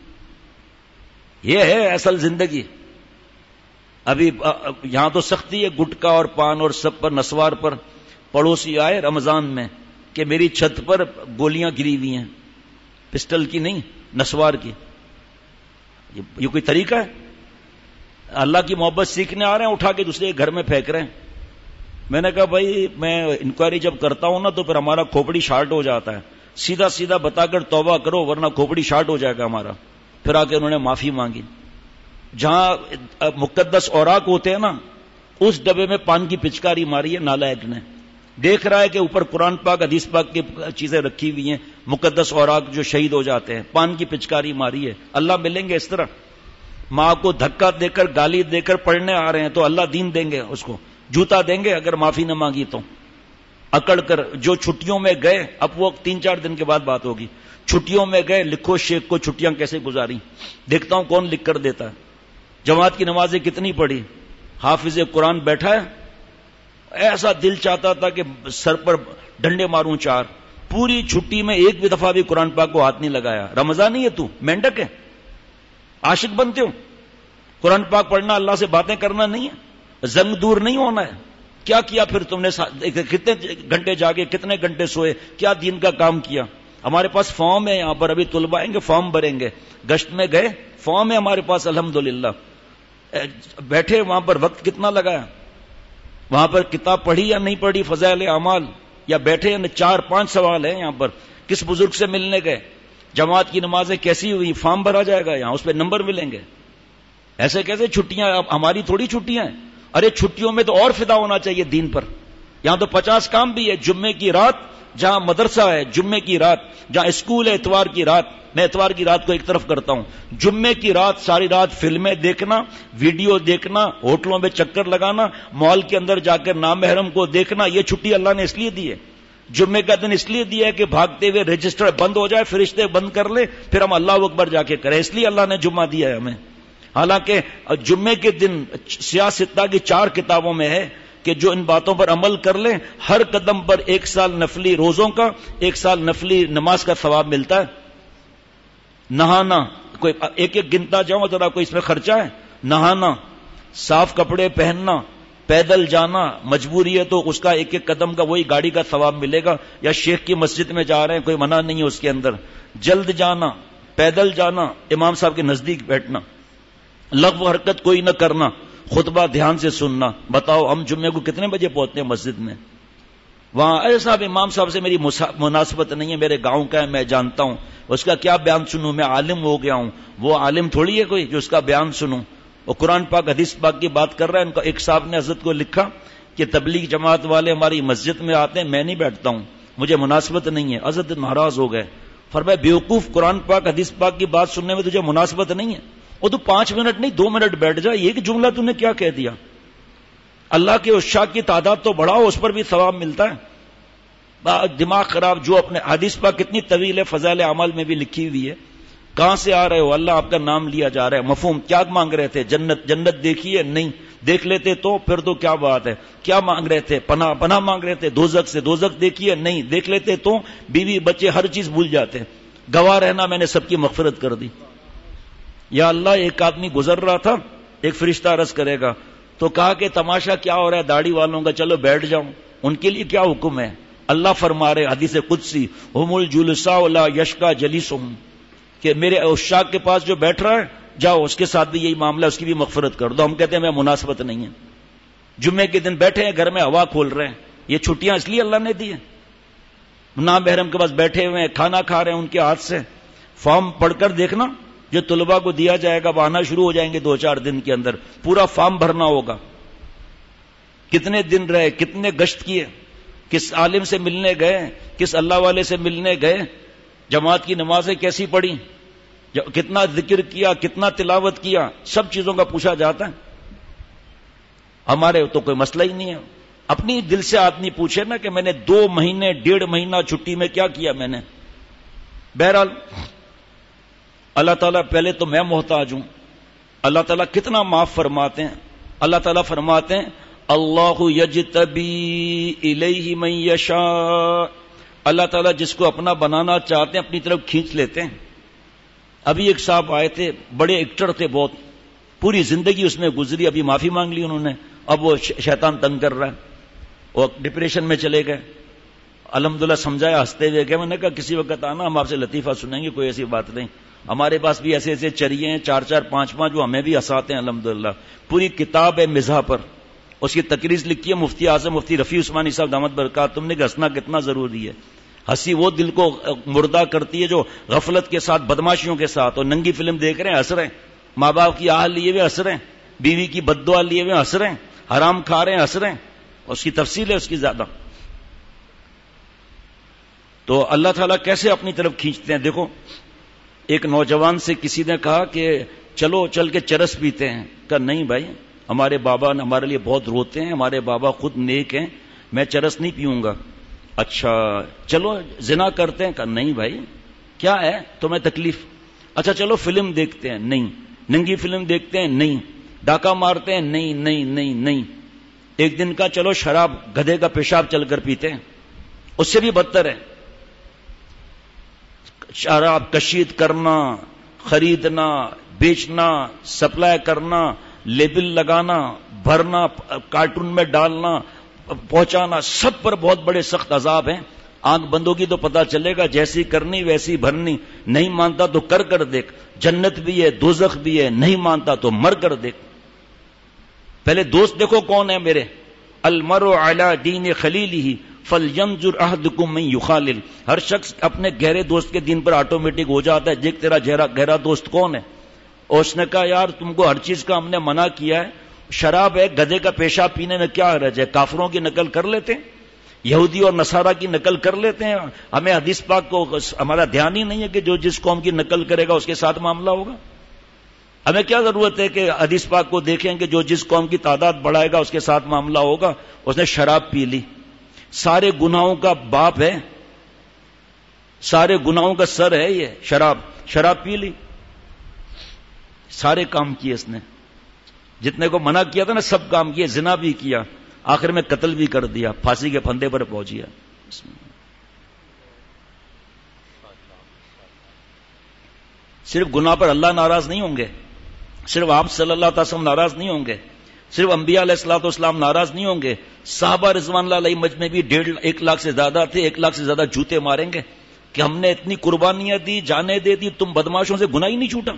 یہ ہے اصل زندگی. ابھی یہاں تو سختی ہے گٹکا اور پان اور سب پر, نسوار پر. پڑوسی آئے رمضان میں کہ میری چھت پر گولیاں گری ہوئی ہیں, پسٹل کی نہیں, نسوار کی. یہ کوئی طریقہ ہے؟ اللہ کی محبت سیکھنے آ رہے ہیں, اٹھا کے دوسرے کے گھر میں پھینک رہے ہیں. میں نے کہا بھائی میں انکوائری جب کرتا ہوں نا تو پھر ہمارا کھوپڑی شارٹ ہو جاتا ہے. سیدھا سیدھا بتا کر توبہ کرو ورنہ کھوپڑی شارٹ ہو جائے گا ہمارا. پھر آ کے انہوں نے معافی مانگی. جہاں مقدس اوراق ہوتے ہیں نا, اس ڈبے میں پان کی پچکاری ماری ہے نالائق نے. دیکھ رہا ہے کہ اوپر قرآن پاک حدیث پاک کی چیزیں رکھی ہوئی ہیں, مقدس اوراق جو شہید ہو جاتے ہیں, پان کی پچکاری ماری ہے. اللہ ملیں گے اس طرح. ماں کو دھکا دے کر گالی دے کر پڑھنے آ رہے ہیں تو اللہ دین دیں گے, اس کو جوتا دیں گے اگر معافی نہ مانگی تو. اکڑ کر جو چھٹیوں میں گئے, اب وہ 3-4 دن کے بعد بات ہوگی, چھٹیوں میں گئے, لکھو شیخ کو چھٹیاں کیسے گزاری. دیکھتا ہوں کون لکھ کر دیتا ہے. جماعت کی نمازیں کتنی پڑھی, حافظ قرآن بیٹھا ہے, ایسا دل چاہتا تھا کہ سر پر ڈنڈے ماروں 4. پوری چھٹی میں ایک بھی دفعہ بھی قرآن پاک کو ہاتھ نہیں لگایا. رمضان نہیں ہے تو مینڈک ہے؟ عاشق بنتے ہو؟ قرآن پاک پڑھنا اللہ سے باتیں کرنا نہیں ہے؟ زنگ دور نہیں ہونا ہے؟ کیا کیا پھر تم نے؟ کتنے گھنٹے جاگے، کتنے گھنٹے سوئے، کیا دین کا کام کیا؟ ہمارے پاس فارم ہے یہاں پر، ابھی طلباء آئیں گے فارم بھریں گے. گشت میں گئے، فارم ہے ہمارے پاس الحمدللہ. بیٹھے وہاں پر وقت کتنا لگایا؟ وہاں پر کتاب پڑھی یا نہیں پڑھی فضائل اعمال، یا بیٹھے 4-5 سوال ہیں یہاں پر. کس بزرگ سے ملنے گئے، جماعت کی نمازیں کیسی ہوئی، فارم بھرا جائے گا یہاں، اس پہ نمبر ملیں گے. ایسے کیسے چھٹیاں؟ اب ہماری تھوڑی چھٹیاں ہیں. ارے چھٹیوں میں تو اور فدا ہونا چاہیے دین پر. یہاں تو 50 کام بھی ہے. جمعے کی رات جہاں مدرسہ ہے، جمعے کی رات جہاں اسکول ہے، اتوار کی رات، میں اتوار کی رات کو ایک طرف کرتا ہوں، جمعے کی رات ساری رات فلمیں دیکھنا، ویڈیو دیکھنا، ہوٹلوں میں چکر لگانا، مال کے اندر جا کر نامحرم کو دیکھنا. یہ چھٹی اللہ نے اس لیے دی ہے. جمعے کا دن اس لیے دیا ہے کہ بھاگتے ہوئے رجسٹر بند ہو جائے، فرشتے بند کر لے، پھر ہم اللہ اکبر جا کے کریں. اس لیے اللہ نے جمعہ دیا ہے ہمیں. حالانکہ جمعے کے دن سیاہ ستہ کی 4 کتابوں میں ہے کہ جو ان باتوں پر عمل کر لے، ہر قدم پر 1 سال نفلی روزوں کا، 1 سال نفلی نماز کا ثواب ملتا ہے. نہانا، کوئی ایک گنتا جاؤں ذرا، کوئی اس میں خرچہ ہے؟ نہانا، صاف کپڑے پہننا، پیدل جانا، مجبوری ہے تو اس کا 1 قدم کا وہی گاڑی کا ثواب ملے گا. یا شیخ کی مسجد میں جا رہے ہیں، کوئی منع نہیں ہے اس کے اندر. جلد جانا، پیدل جانا، امام صاحب کے نزدیک بیٹھنا، لغو حرکت کوئی نہ کرنا، خطبہ دھیان سے سننا. بتاؤ ہم جمعے کو کتنے بجے پہنچتے ہیں مسجد میں؟ وہاں اے صاحب امام صاحب سے میری مناسبت نہیں ہے، میرے گاؤں کا ہے، میں جانتا ہوں، اس کا کیا بیان سنوں، میں عالم ہو گیا ہوں. وہ عالم تھوڑی ہے کوئی جو اس کا بیان سنوں. وہ قرآن پاک حدیث پاک کی بات کر رہا ہے. ان کا ایک صاحب نے حضرت کو لکھا کہ تبلیغ جماعت والے ہماری مسجد میں آتے ہیں، میں نہیں بیٹھتا ہوں، مجھے مناسبت نہیں ہے. حضرت ناراض ہو گئے، فرمایا بیوقوف، قرآن پاک حدیث پاک کی بات سننے میں تجھے مناسبت نہیں ہے؟ وہ تو 5 منٹ نہیں 2 منٹ بیٹھ جا. ایک جملہ تو نے کیا کہہ دیا؟ اللہ کے عشاق کی تعداد تو بڑھاؤ، اس پر بھی ثواب ملتا ہے. دماغ خراب. جو اپنے حدیث پاک کتنی طویل ہے، فضائل اعمال میں بھی لکھی ہوئی ہے. کہاں سے آ رہے ہو؟ اللہ آپ کا نام لیا جا رہا ہے. مفہوم کیا مانگ رہے تھے؟ جنت. جنت دیکھی ہے؟ نہیں. دیکھ لیتے تو پھر تو کیا بات ہے. کیا مانگ رہے تھے؟ پناہ. پناہ مانگ رہے تھے دوزخ سے. دوزخ دیکھی ہے؟ نہیں. دیکھ لیتے تو بیوی بچے ہر چیز بھول جاتے. گواہ رہنا، میں نے سب کی مغفرت کر دی. یا اللہ، ایک آدمی گزر رہا تھا، ایک فرشتہ عرض کرے گا تو کہا کہ تماشا کیا ہو رہا ہے داڑھی والوں کا، چلو بیٹھ جاؤں. ان کے لیے کیا حکم ہے؟ اللہ فرما رہے حدیث قدسی، ہم الجلساء لا یشقى جلیسهم، کہ میرے عشاق کے پاس جو بیٹھ رہا ہے جاؤ اس کے ساتھ بھی یہی معاملہ، اس کی بھی مغفرت کر دو. ہم کہتے ہیں میں مناسبت نہیں ہے. جمعے کے دن بیٹھے ہیں گھر میں، ہوا کھول رہے ہیں. یہ چھٹیاں اس لیے اللہ نے دی ہیں. نامحرم کے پاس بیٹھے ہوئے ہیں، کھانا کھا رہے ہیں ان کے ہاتھ سے. فارم پڑھ کر دیکھنا جو طلباء کو دیا جائے گا، وہ آنا شروع ہو جائیں گے 2-4 دن کے اندر. پورا فارم بھرنا ہوگا. کتنے دن رہے، کتنے گشت کیے، کس عالم سے ملنے گئے، کس اللہ والے سے ملنے گئے، جماعت کی نمازیں کیسی پڑھی، کتنا ذکر کیا، کتنا تلاوت کیا، سب چیزوں کا پوچھا جاتا ہے. ہمارے تو کوئی مسئلہ ہی نہیں ہے. اپنی دل سے آدمی پوچھے نا کہ میں نے 2 مہینے 1.5 مہینہ چھٹی میں کیا کیا میں نے. بہرحال اللہ تعالیٰ، پہلے تو میں محتاج ہوں. اللہ تعالیٰ کتنا معاف فرماتے ہیں. اللہ تعالیٰ فرماتے ہیں اللہ یجتبی الیہ من یشاء. اللہ تعالیٰ جس کو اپنا بنانا چاہتے ہیں اپنی طرف کھینچ لیتے ہیں. ابھی ایک صاحب آئے تھے، بڑے ایکٹر تھے بہت، پوری زندگی اس میں گزری، ابھی معافی مانگ لی انہوں نے. اب وہ شیطان تنگ کر رہا ہے، وہ ڈپریشن میں چلے گئے. الحمدللہ سمجھایا، ہنستے ہوئے گئے. میں نے کہا کسی وقت آنا، ہم آپ سے لطیفہ سنیں گے، کوئی ایسی بات نہیں. ہمارے پاس بھی ایسے ایسے چریے ہیں 4-4 5-5 جو ہمیں بھی ہنساتے ہیں. الحمدللہ پوری کتاب ہے مزاح پر، اس کی تقریر لکھی ہے مفتی اعظم مفتی رفیع عثمانی صاحب دامت برکات. تم نے کہ ہنسنا کتنا ضروری ہے. ہنسی وہ دل کو مردہ کرتی ہے جو غفلت کے ساتھ، بدماشیوں کے ساتھ، اور ننگی فلم دیکھ رہے ہیں ہنس رہے ہیں، ماں باپ کی آہ لیے ہوئے ہنس رہے ہیں، بیوی کی بد دعا لیے ہوئے ہنس رہے ہیں، حرام کھا رہے ہیں ہنس رہے ہیں. اس کی تفصیل ہے اس کی زیادہ. تو اللہ تعالیٰ کیسے اپنی طرف کھینچتے ہیں. دیکھو ایک نوجوان سے کسی نے کہا کہ چلو چل کے چرس پیتے ہیں. کہا نہیں بھائی، ہمارے بابا ہمارے لیے بہت روتے ہیں، ہمارے بابا خود نیک ہیں، میں چرس نہیں پیوں گا. اچھا چلو زنا کرتے ہیں. کہا نہیں بھائی، کیا ہے تمہیں تکلیف. اچھا چلو فلم دیکھتے ہیں. نہیں. ننگی فلم دیکھتے ہیں. نہیں. ڈاکہ مارتے ہیں. نہیں نہیں نہیں نہیں. ایک دن کا چلو شراب گدھے کا پیشاب چل کر پیتے ہیں، اس سے بھی بدتر ہے شراب کشید کرنا، خریدنا، بیچنا، سپلائی کرنا، لیبل لگانا، بھرنا، کارٹون میں ڈالنا، پہنچانا، سب پر بہت بڑے سخت عذاب ہیں. آنکھ بندوں کی تو پتا چلے گا، جیسی کرنی ویسی بھرنی. نہیں مانتا تو کر دیکھ، جنت بھی ہے دوزخ بھی ہے، نہیں مانتا تو مر کر دیکھ. پہلے دوست دیکھو کون ہے میرے. المرء علی دین خلیلہ فلینظر احدکم من یخالل. ہر شخص اپنے گہرے دوست کے دین پر آٹومیٹک ہو جاتا ہے. دیکھ تیرا گہرا دوست کون ہے. اور اس نے کہا یار تم کو ہر چیز کا ہم نے منع کیا ہے، شراب ہے، گدھے کا پیشاب پینے میں کیا حرج ہے. کافروں کی نقل کر لیتے ہیں، یہودی اور نصارہ کی نقل کر لیتے ہیں. ہمیں حدیث پاک کو ہمارا دھیان ہی نہیں ہے کہ جو جس قوم کی نقل کرے گا اس کے ساتھ معاملہ ہوگا. ہمیں کیا ضرورت ہے کہ حدیث پاک کو دیکھیں کہ جو جس قوم کی تعداد بڑھائے گا اس کے ساتھ معاملہ ہوگا. اس نے شراب پی لی، سارے گناہوں کا باپ ہے، سارے گناہوں کا سر ہے یہ شراب پی لی، سارے کام کیے اس نے، جتنے کو منع کیا تھا نا سب کام کیے، زنا بھی کیا، آخر میں قتل بھی کر دیا، پھانسی کے پھندے پر پہنچ گیا. صرف گناہ پر اللہ ناراض نہیں ہوں گے، صرف آپ صلی اللہ علیہ وسلم ناراض نہیں ہوں گے، صرف انبیاء علیہ الصلوۃ والسلام ناراض نہیں ہوں گے. صحابہ رضوان اللہ علیہ مجمع بھی 1.5 لاکھ سے زیادہ تھے، 1 لاکھ سے زیادہ جوتے ماریں گے کہ ہم نے اتنی قربانیاں دی، جانیں دے دی، تم بدماشوں سے گناہ ہی نہیں چھوٹا.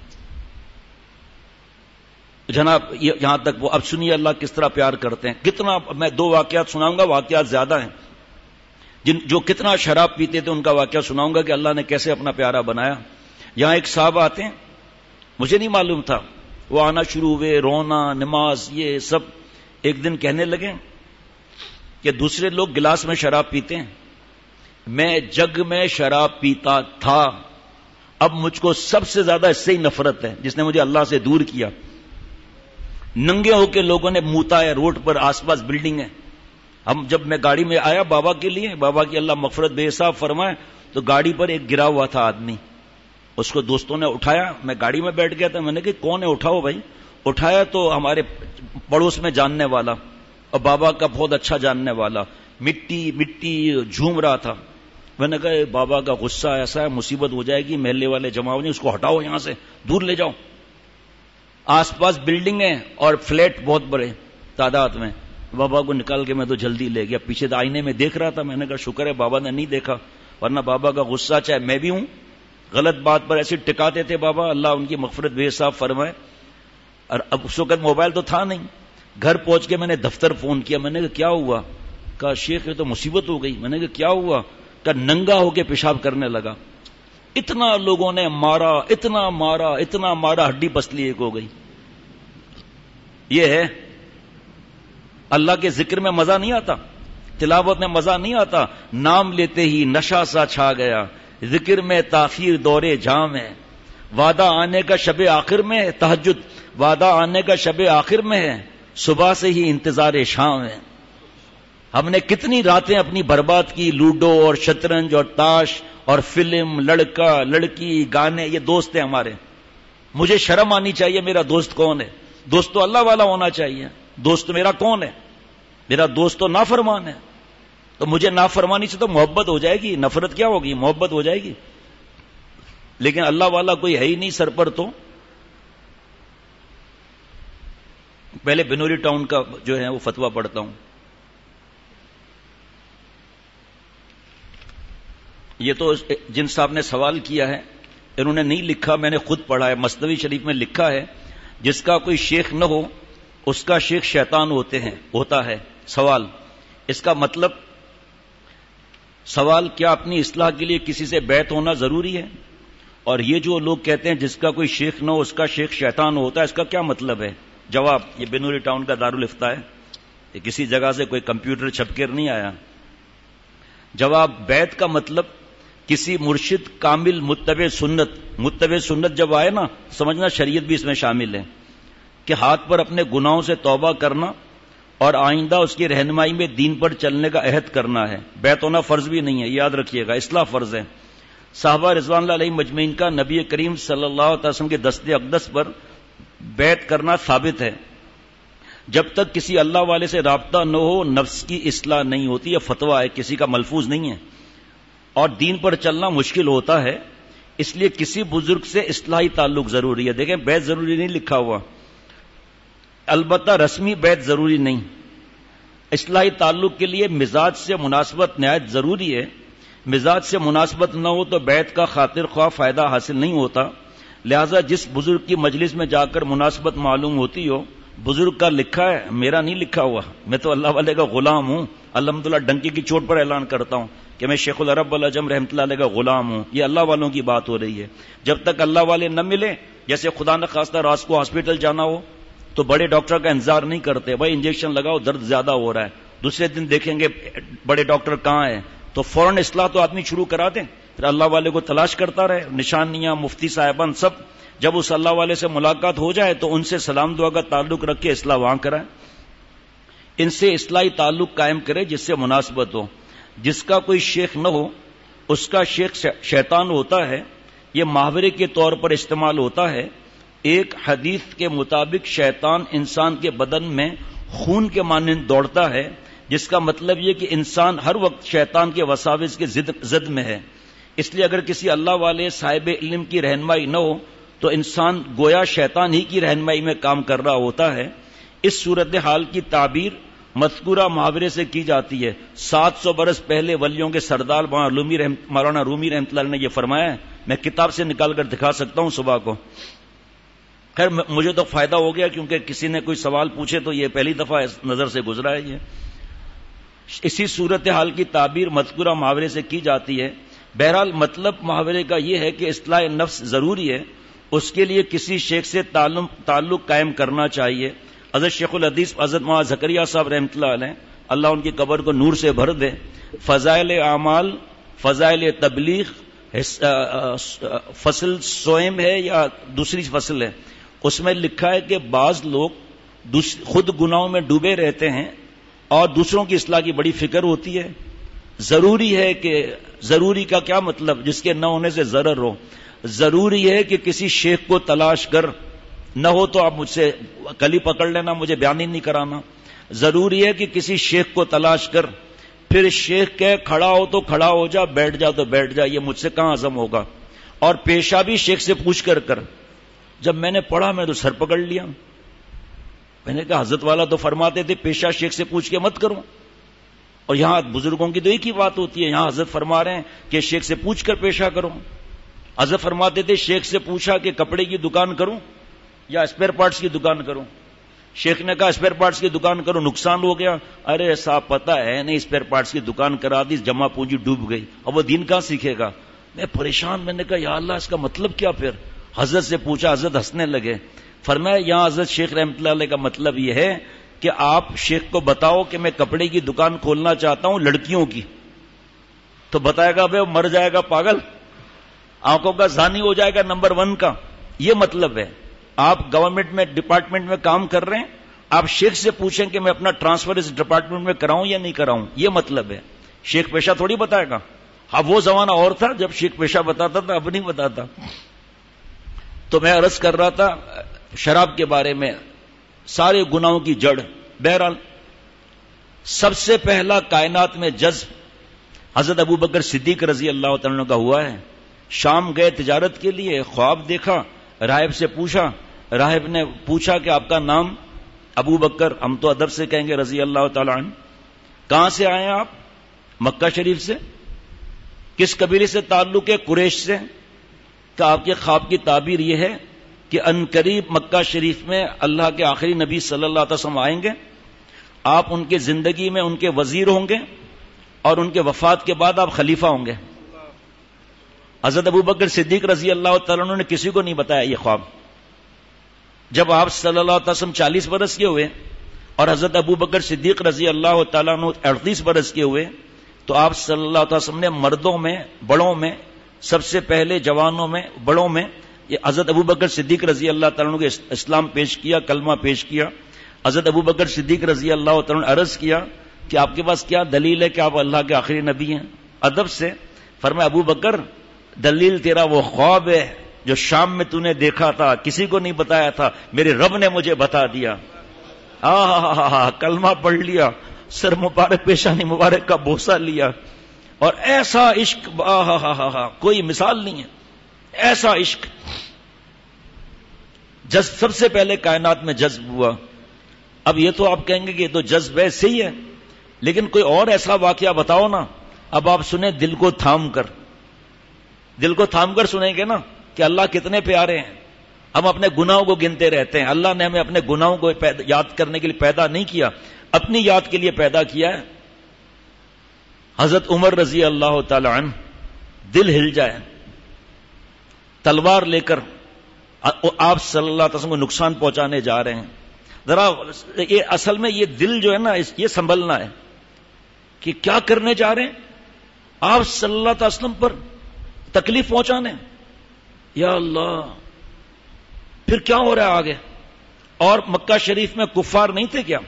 جناب یہاں تک وہ اب سنیے اللہ کس طرح پیار کرتے ہیں. کتنا، میں 2 واقعات سناؤں گا، واقعات زیادہ ہیں، جو کتنا شراب پیتے تھے ان کا واقعہ سناؤں گا کہ اللہ نے کیسے اپنا پیارا بنایا. یہاں ایک صاحب آتے ہیں، مجھے نہیں معلوم تھا، وہ آنا شروع ہوئے، رونا، نماز، یہ سب. ایک دن کہنے لگے کہ دوسرے لوگ گلاس میں شراب پیتے ہیں، میں جگ میں شراب پیتا تھا، اب مجھ کو سب سے زیادہ اس سے ہی نفرت ہے جس نے مجھے اللہ سے دور کیا. ننگے ہو کے لوگوں نے موتا ہے روڈ پر، آس پاس بلڈنگ ہے. جب میں گاڑی میں آیا بابا کے لیے، بابا کی اللہ مغفرت بے حساب فرمائے، تو گاڑی پر ایک گرا ہوا تھا آدمی، اس کو دوستوں نے اٹھایا. میں گاڑی میں بیٹھ گیا تھا، میں نے کہا کون ہے، اٹھاؤ بھائی. اٹھایا تو ہمارے پڑوس میں جاننے والا اور بابا کا بہت اچھا جاننے والا، مٹی جھوم رہا تھا. میں نے کہا بابا کا غصہ ایسا ہے، مصیبت ہو جائے گی، محلے والے جمع ہو جائیں، اس کو ہٹاؤ یہاں سے، دور لے جاؤ. آس پاس بلڈنگیں اور فلیٹ بہت بڑے تعداد میں. بابا کو نکال کے میں تو جلدی لے گیا، پیچھے آئینے میں دیکھ رہا تھا. میں نے کہا شکر ہے بابا نے نہیں دیکھا، ورنہ بابا کا غصہ، چاہے میں بھی ہوں، غلط بات پر ایسے ٹکاتے تھے بابا، اللہ ان کی مغفرت بے حساب فرمائے. اور اب اس وقت موبائل تو تھا نہیں. گھر پہنچ کے میں نے دفتر فون کیا، میں نے کہا کیا ہوا؟ کہا شیخ یہ تو مصیبت ہو گئی. میں نے کہا کیا ہوا؟ کہا ننگا ہو کے پیشاب کرنے لگا. اتنا لوگوں نے مارا، اتنا مارا، ہڈی پسلی ایک ہو گئی. یہ ہے اللہ کے ذکر میں مزہ نہیں آتا، تلاوت میں مزہ نہیں آتا، نام لیتے ہی نشہ سا چھا گیا، ذکر میں تاخیر دورے جام ہے، وعدہ آنے کا شب آخر میں ہے، تہجد وعدہ آنے کا شب آخر میں ہے، صبح سے ہی انتظار شام ہے. ہم نے کتنی راتیں اپنی برباد کی، لوڈو اور شطرنج اور تاش اور فلم، لڑکا لڑکی، گانے. یہ دوست ہیں ہمارے. مجھے شرم آنی چاہیے میرا دوست کون ہے. دوست تو اللہ والا ہونا چاہیے. دوست میرا کون ہے؟ میرا دوست تو نافرمان ہے. تو مجھے نافرمانی سے تو محبت ہو جائے گی، نفرت کیا ہوگی، محبت ہو جائے گی. لیکن اللہ والا کوئی ہے ہی نہیں سر پر. تو پہلے بنوری ٹاؤن کا جو ہے وہ فتویٰ پڑھتا ہوں. یہ تو جن صاحب نے سوال کیا ہے انہوں نے نہیں لکھا، میں نے خود پڑھا ہے. مثنوی شریف میں لکھا ہے جس کا کوئی شیخ نہ ہو اس کا شیخ شیطان ہوتا ہے. سوال اس کا مطلب، سوال کیا اپنی اصلاح کے لیے کسی سے بیعت ہونا ضروری ہے؟ اور یہ جو لوگ کہتے ہیں جس کا کوئی شیخ نہ ہو اس کا شیخ شیطان ہوتا ہے، اس کا کیا مطلب ہے؟ جواب، یہ بنوری ٹاؤن کا دارالافتاء ہے، یہ کسی جگہ سے کوئی کمپیوٹر چھپ کر نہیں آیا. جواب، بیعت کا مطلب کسی مرشد کامل متبع سنت جب آئے نا، سمجھنا شریعت بھی اس میں شامل ہے، کہ ہاتھ پر اپنے گناہوں سے توبہ کرنا اور آئندہ اس کی رہنمائی میں دین پر چلنے کا عہد کرنا ہے. بیعت ہونا فرض بھی نہیں ہے، یاد رکھیے گا، اصلاح فرض ہے. صحابہ رضوان اللہ علیہ مجمعین کا نبی کریم صلی اللہ علیہ وسلم کے دست اقدس پر بیعت کرنا ثابت ہے. جب تک کسی اللہ والے سے رابطہ نہ ہو نفس کی اصلاح نہیں ہوتی. یہ فتویٰ ہے, کسی کا ملفوظ نہیں ہے, اور دین پر چلنا مشکل ہوتا ہے. اس لیے کسی بزرگ سے اصلاحی تعلق ضروری ہے. دیکھیں بیعت ضروری نہیں لکھا ہوا, البتہ رسمی بیعت ضروری نہیں. اصلاحی تعلق کے لیے مزاج سے مناسبت نہایت ضروری ہے. مزاج سے مناسبت نہ ہو تو بیعت کا خاطر خواہ فائدہ حاصل نہیں ہوتا. لہذا جس بزرگ کی مجلس میں جا کر مناسبت معلوم ہوتی ہو, بزرگ کا لکھا ہے, میرا نہیں لکھا ہوا, میں تو اللہ والے کا غلام ہوں. الحمدللہ ڈنکی کی چوٹ پر اعلان کرتا ہوں کہ میں شیخ العرب العجم رحمۃ اللہ علیہ کا غلام ہوں. یہ اللہ والوں کی بات ہو رہی ہے. جب تک اللہ والے نہ ملے, جیسے خدا نہ خواستہ رات کو ہاسپٹل جانا ہو تو بڑے ڈاکٹر کا انتظار نہیں کرتے, بھائی انجیکشن لگاؤ درد زیادہ ہو رہا ہے, دوسرے دن دیکھیں گے بڑے ڈاکٹر کہاں ہیں, تو فوراً اصلاح تو آدمی شروع کرا دیں, پھر اللہ والے کو تلاش کرتا رہے. نشانیاں مفتی صاحبان سب, جب اس اللہ والے سے ملاقات ہو جائے تو ان سے سلام دعا کا تعلق رکھ کے اصلاح وہاں کرائے. ان سے اصلاحی تعلق قائم کرے جس سے مناسبت ہو. جس کا کوئی شیخ نہ ہو اس کا شیخ شیطان ہوتا ہے. یہ محاورے کے طور پر استعمال ہوتا ہے. ایک حدیث کے مطابق شیطان انسان کے بدن میں خون کے مانند دوڑتا ہے, جس کا مطلب یہ کہ انسان ہر وقت شیطان کے وساوس کے زد میں ہے. اس لیے اگر کسی اللہ والے صاحب علم کی رہنمائی نہ ہو تو انسان گویا شیطان ہی کی رہنمائی میں کام کر رہا ہوتا ہے. اس صورتحال کی تعبیر مذکورہ محاورے سے کی جاتی ہے. 700 برس پہلے ولیوں کے سردار مولانا رومی رحمۃ اللہ نے یہ فرمایا ہے. میں کتاب سے نکال کر دکھا سکتا ہوں صبح کو. خیر مجھے تو فائدہ ہو گیا کیونکہ کسی نے کوئی سوال پوچھے تو یہ پہلی دفعہ نظر سے گزرا ہے. یہ اسی صورتحال کی تعبیر مذکورہ محاورے سے کی جاتی ہے. بہرحال مطلب محاورے کا یہ ہے کہ اصلاح نفس ضروری ہے. اس کے لیے کسی شیخ سے تعلق قائم کرنا چاہیے. حضرت شیخ الحدیث حضرت مولانا زکریا صاحب رحمۃ اللہ علیہ, اللہ ان کی قبر کو نور سے بھر دے, فضائل اعمال, فضائل تبلیغ, فصل سوئم ہے یا دوسری فصل ہے, اس میں لکھا ہے کہ بعض لوگ خود گناہوں میں ڈوبے رہتے ہیں اور دوسروں کی اصلاح کی بڑی فکر ہوتی ہے. ضروری ہے کہ, ضروری کا کیا مطلب, جس کے نہ ہونے سے ضرر ہو. ضروری ہے کہ کسی شیخ کو تلاش کر, نہ ہو تو آپ مجھ سے کلی پکڑ لینا, مجھے بیان ہی نہیں کرانا. ضروری ہے کہ کسی شیخ کو تلاش کر, پھر شیخ کہ کھڑا ہو تو کھڑا ہو جا, بیٹھ جا تو بیٹھ جا, یہ مجھ سے کہاں ہضم ہوگا. اور پیشہ بھی شیخ سے پوچھ کر. جب میں نے پڑھا میں تو سر پکڑ لیا. میں نے کہا حضرت والا تو فرماتے تھے پیشہ شیخ سے پوچھ کے مت کرو, اور یہاں بزرگوں کی تو ایک ہی بات ہوتی ہے. یہاں حضرت فرما رہے ہیں کہ شیخ سے پوچھ کر پیشہ کرو. حضرت فرماتے تھے شیخ سے پوچھا کہ کپڑے کی دکان کروں یا اسپیئر پارٹس کی دکان کروں. شیخ نے کہا اسپیئر پارٹس کی دکان کرو, نقصان ہو گیا. ارے صاحب پتہ ہے نہیں, اسپیئر پارٹس کی دکان کرا دی, جمع پونجی ڈوب گئی, اب وہ دین کہاں سیکھے گا. میں پریشان, میں نے کہا یا اللہ اس کا مطلب کیا. پھر حضرت سے پوچھا, حضرت ہنسنے لگے. فرمایا یہاں حضرت شیخ رحمۃ اللہ علیہ کا مطلب یہ ہے کہ آپ شیخ کو بتاؤ کہ میں کپڑے کی دکان کھولنا چاہتا ہوں لڑکیوں کی, تو بتائے گا بھائی مر جائے گا پاگل, آنکھوں کا زانی ہو جائے گا نمبر 1 کا. یہ مطلب ہے. آپ گورنمنٹ میں ڈپارٹمنٹ میں کام کر رہے ہیں, آپ شیخ سے پوچھیں کہ میں اپنا ٹرانسفر اس ڈپارٹمنٹ میں کراؤں یا نہیں کراؤں. یہ مطلب ہے. شیخ پیشہ تھوڑی بتائے گا. اب وہ زمانہ اور تھا جب شیخ پیشہ بتاتا تھا, اب نہیں بتاتا. تو میں عرض کر رہا تھا شراب کے بارے میں, سارے گناہوں کی جڑ. بہرحال سب سے پہلا کائنات میں جذب حضرت ابو بکر صدیق رضی اللہ تعالیٰ عنہ کا ہوا ہے. شام گئے تجارت کے لیے, خواب دیکھا, راہب سے پوچھا, راہب نے پوچھا کہ آپ کا نام ابو بکر, ہم تو ادب سے کہیں گے رضی اللہ تعالیٰ عنہ. کہاں سے آئے آپ؟ مکہ شریف سے. کس قبیلے سے تعلق ہے؟ قریش سے. کہ آپ کے خواب کی تعبیر یہ ہے کہ عنقریب مکہ شریف میں اللہ کے آخری نبی صلی اللہ علیہ وسلم آئیں گے, آپ ان کے زندگی میں ان کے وزیر ہوں گے, اور ان کے وفات کے بعد آپ خلیفہ ہوں گے. حضرت ابو بکر صدیق رضی اللہ تعالیٰ عنہ نے کسی کو نہیں بتایا یہ خواب. جب آپ صلی اللہ علیہ وسلم 40 برس کے ہوئے اور حضرت ابو بکر صدیق رضی اللہ تعالیٰ عنہ 38 برس کے ہوئے, تو آپ صلی اللہ علیہ وسلم نے مردوں میں بڑوں میں سب سے پہلے, جوانوں میں بڑوں میں, یہ حضرت ابو بکر صدیق رضی اللہ تعالیٰ عنہ کو اسلام پیش کیا, کلمہ پیش کیا. حضرت ابو بکر صدیق رضی اللہ تعالیٰ عنہ عرض کیا کہ آپ کے پاس کیا دلیل ہے کہ آپ اللہ کے آخری نبی ہیں. ادب سے فرمایا ابو بکر دلیل تیرا وہ خواب ہے جو شام میں تو نے دیکھا تھا, کسی کو نہیں بتایا تھا, میرے رب نے مجھے بتا دیا. کلمہ پڑھ لیا، سر مبارک پیشانی مبارک کا بوسہ لیا، اور ایسا عشق کوئی مثال نہیں ہے، ایسا عشق جذب سب سے پہلے کائنات میں جذب ہوا۔ اب یہ تو آپ کہیں گے کہ یہ تو جذب ایسے ہی ہے، لیکن کوئی اور ایسا واقعہ بتاؤ نا۔ اب آپ سنیں دل کو تھام کر سنیں گے نا کہ اللہ کتنے پیارے ہیں۔ ہم اپنے گناہوں کو گنتے رہتے ہیں، اللہ نے ہمیں اپنے گناہوں کو یاد کرنے کے لیے پیدا نہیں کیا، اپنی یاد کے لیے پیدا کیا ہے۔ حضرت عمر رضی اللہ تعالی عنہ دل ہل جائے، تلوار لے کر آپ صلی اللہ علیہ وسلم کو نقصان پہنچانے جا رہے ہیں۔ ذرا یہ اصل میں یہ دل جو ہے نا یہ سنبھلنا ہے کہ کیا کرنے جا رہے ہیں، آپ صلی اللہ علیہ وسلم پر تکلیف پہنچانے، یا اللہ۔ پھر کیا ہو رہا ہے آگے؟ اور مکہ شریف میں کفار نہیں تھے کیا؟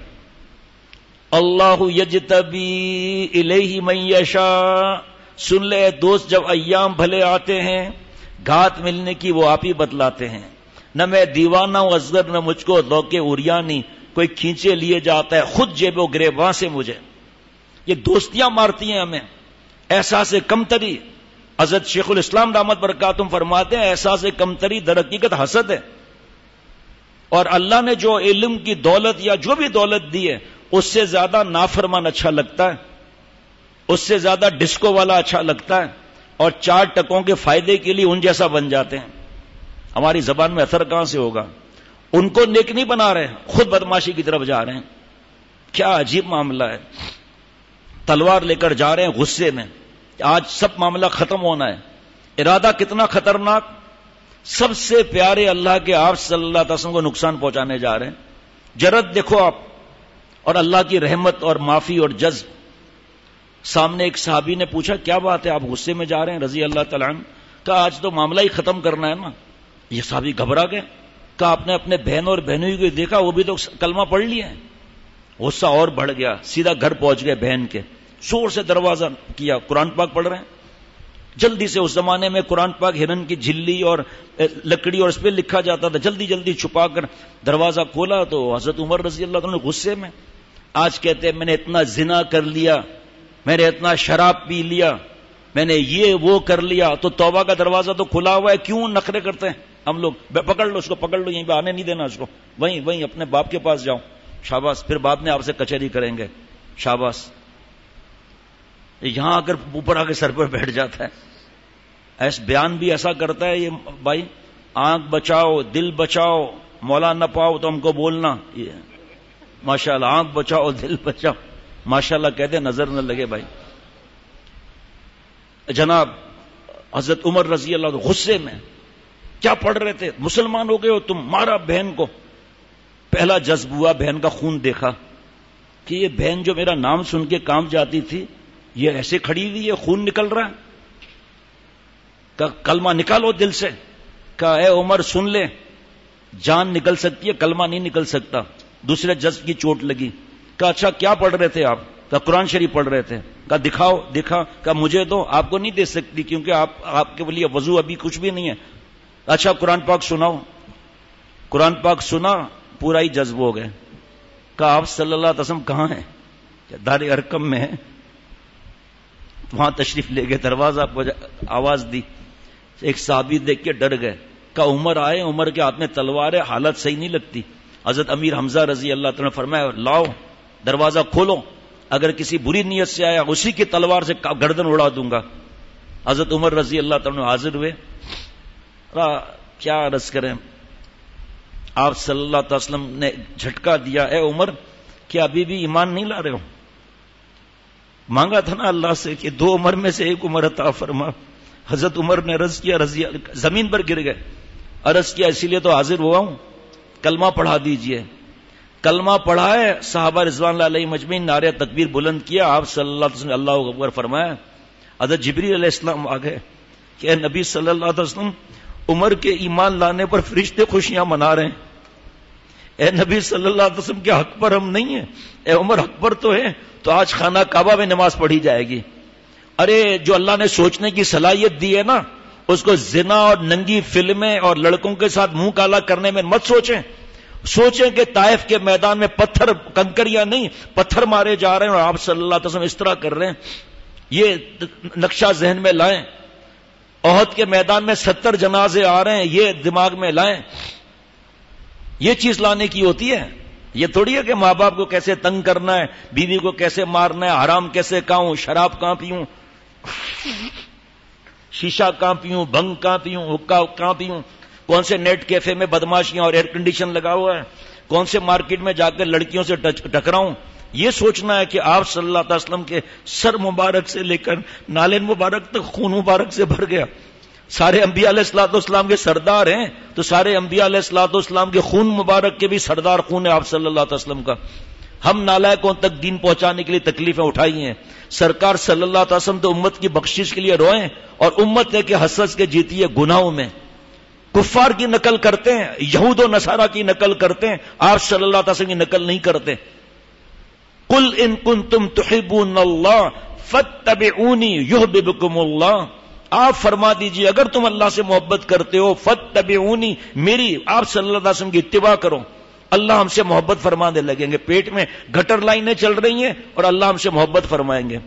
اللہ یجتبی الیہ من یشاء، سن لے دوست، جب ایام بھلے آتے ہیں گھات ملنے کی وہ آپ ہی بتلاتے ہیں۔ نہ میں دیوانہ ہوں اصغر، نہ مجھ کو ذوق عریانی، کوئی کھینچے لیے جاتا ہے خود جیب و گریباں سے مجھے۔ یہ دوستیاں مارتی ہیں ہمیں، احساس کمتری۔ حضرت شیخ الاسلام دامت برکاتہم فرماتے ہیں احساس کمتری در حقیقت حسد ہے، اور اللہ نے جو علم کی دولت یا جو بھی دولت دی ہے اس سے زیادہ نافرمان اچھا لگتا ہے، اس سے زیادہ ڈسکو والا اچھا لگتا ہے، اور 4 ٹکوں کے فائدے کے لیے ان جیسا بن جاتے ہیں۔ ہماری زبان میں اثر کہاں سے ہوگا؟ ان کو نیک نہیں بنا رہے، خود بدماشی کی طرف جا رہے ہیں۔ کیا عجیب معاملہ ہے، تلوار لے کر جا رہے ہیں غصے میں۔ آج سب معاملہ ختم ہونا ہے، ارادہ کتنا خطرناک۔ سب سے پیارے اللہ کے آپ صلی اللہ علیہ وسلم کو نقصان پہنچانے جا رہے ہیں۔ جرت دیکھو آپ، اور اللہ کی رحمت اور معافی اور جذب۔ سامنے ایک صحابی نے پوچھا کیا بات ہے آپ غصے میں جا رہے ہیں رضی اللہ تعالیٰ عنہ؟ کہا آج تو معاملہ ہی ختم کرنا ہے نا۔ یہ صحابی گھبرا گئے، کہا آپ نے اپنے بہن اور بہنوئی کو دیکھا، وہ بھی تو کلمہ پڑھ لیے ہیں۔ غصہ اور بڑھ گیا، سیدھا گھر پہنچ گئے بہن کے، زور سے دروازہ کیا، قرآن پاک پڑھ رہے ہیں۔ جلدی سے، اس زمانے میں قرآن پاک ہرن کی جھلی اور لکڑی اور اس پہ لکھا جاتا تھا، جلدی جلدی چھپا کر دروازہ کھولا تو حضرت عمر رضی اللہ عنہ غصے میں آج کہتے ہیں میں نے اتنا زنا کر لیا، میں نے اتنا شراب پی لیا، میں نے یہ وہ کر لیا، تو توبہ کا دروازہ تو کھلا ہوا ہے، کیوں نخرے کرتے ہیں ہم لوگ؟ پکڑ لو اس کو، پکڑ لو، یہیں پہ آنے نہیں دینا اس کو، وہیں اپنے باپ کے پاس جاؤ، شاباش، پھر باپ نے آپ سے کچہری کریں گے، شاباش۔ یہاں اگر اوپر آ کے سر پر بیٹھ جاتا ہے، ایس بیان بھی ایسا کرتا ہے یہ بھائی، آنکھ بچاؤ دل بچاؤ، مولا نہ پاؤ تو ہم کو بولنا، یہ ماشاءاللہ، آنکھ بچاؤ دل بچاؤ، ماشاءاللہ کہتے نظر نہ لگے بھائی۔ جناب حضرت عمر رضی اللہ عنہ غصے میں کیا پڑھ رہے تھے؟ مسلمان ہو گئے ہو تم، مارا بہن کو۔ پہلا جذب ہوا، بہن کا خون دیکھا کہ یہ بہن جو میرا نام سن کے کام جاتی تھی یہ ایسے کھڑی ہوئی ہے، خون نکل رہا ہے۔ کہ کلمہ نکالو دل سے۔ کہا اے عمر سن لے، جان نکل سکتی ہے، کلمہ نہیں نکل سکتا۔ دوسرے جذب کی چوٹ لگی۔ کہا اچھا کیا پڑھ رہے تھے آپ؟ کہا قرآن شریف پڑھ رہے تھے۔ کہا دکھاؤ، دکھا۔ کہا مجھے دو، آپ کو نہیں دے سکتی کیونکہ آپ کے لیے وضو ابھی کچھ بھی نہیں ہے۔ اچھا قرآن پاک سناؤ۔ قرآن پاک سنا، پورا ہی جذب ہو گئے۔ کہا آپ صلی اللہ علیہ وسلم کہاں ہیں؟ دار ارقم میں ہے۔ وہاں تشریف لے گئے، دروازہ آواز دی، ایک صحابی دیکھ کے ڈر گئے۔ کہا عمر آئے، عمر کے ہاتھ میں تلوار ہے، حالت صحیح نہیں لگتی۔ حضرت امیر حمزہ رضی اللہ تعالیٰ نے فرمایا لاؤ دروازہ کھولو، اگر کسی بری نیت سے آیا اسی کی تلوار سے گردن اڑا دوں گا۔ حضرت عمر رضی اللہ تعالیٰ حاضر ہوئے۔ کیا عرض کریں، آپ صلی اللہ علیہ وسلم نے جھٹکا دیا، اے عمر کیا ابھی بھی ایمان نہیں لا رہے ہو؟ مانگا تھا نا اللہ سے کہ 2 عمر میں سے 1 عمر عطا فرما۔ حضرت عمر نے عرض کیا، زمین پر گر گئے، عرض کیا اسی لیے تو حاضر ہوا ہوں، کلمہ پڑھا دیجئے۔ کلمہ پڑھا ہے، صحابہ رضوان اللہ علیہ مجمعین نعرہ تکبیر بلند کیا، آپ صلی اللہ علیہ وسلم نے اللہ اکبر فرمایا۔ حضرت جبریل علیہ السلام آ گئے کہ اے نبی صلی اللہ علیہ وسلم، عمر کے ایمان لانے پر فرشتے خوشیاں منا رہے ہیں، اے نبی صلی اللہ علیہ وسلم کے حق پر ہم نہیں ہیں، اے عمر حق پر تو ہے، تو آج خانہ کعبہ میں نماز پڑھی جائے گی۔ ارے جو اللہ نے سوچنے کی صلاحیت دی ہے نا، اس کو زنا اور ننگی فلمیں اور لڑکوں کے ساتھ منہ کالا کرنے میں مت سوچیں، سوچیں کہ طائف کے میدان میں پتھر کنکریاں نہیں پتھر مارے جا رہے ہیں اور آپ صلی اللہ علیہ وسلم اس طرح کر رہے ہیں. یہ نقشہ ذہن میں لائیں. احد کے میدان میں 70 جنازے آ رہے ہیں، یہ دماغ میں لائیں. یہ چیز لانے کی ہوتی ہے. یہ تھوڑی ہے کہ ماں باپ کو کیسے تنگ کرنا ہے، بیوی کو کیسے مارنا ہے، حرام کیسے کھاؤں، شراب کہاں پیوں، شیشہ کہاں پیوں، بھنگ کہاں پیوں، حقہ کہاں پیوں، کون سے نیٹ کیفے میں بدماشیاں اور ایئر کنڈیشن لگا ہوا ہے، کون سے مارکیٹ میں جا کر لڑکیوں سے ٹکراؤں. یہ سوچنا ہے کہ آپ صلی اللہ علیہ وسلم کے سر مبارک سے لے کر نالین مبارک تک خون مبارک سے بھر گیا. سارے انبیاء علیہ الصلوۃ والسلام کے سردار ہیں تو سارے انبیاء علیہ الصلوۃ والسلام کے خون مبارک کے بھی سردار خون ہے آپ صلی اللہ علیہ وسلم کا. ہم نالائقوں تک دین پہنچانے کے لیے تکلیفیں اٹھائی ہیں. سرکار صلی اللہ علیہ وسلم تو امت کی بخشش کے لیے روئیں اور امت ہے کہ ہنس کے جیتی ہے گناہوں میں. کفار کی نقل کرتے ہیں، یہود و نصارہ کی نقل کرتے ہیں، آپ صلی اللہ علیہ وسلم کی نقل نہیں کرتے. قل ان کنتم تحبون اللہ فاتبعونی یحببکم اللہ. آپ فرما دیجئے اگر تم اللہ سے محبت کرتے ہو فاتبعونی، میری آپ صلی اللہ علیہ وسلم کی اتباع کرو، اللہ ہم سے محبت فرمانے لگیں گے. پیٹ میں گٹر لائنیں چل رہی ہیں اور اللہ ہم سے محبت فرمائیں گے.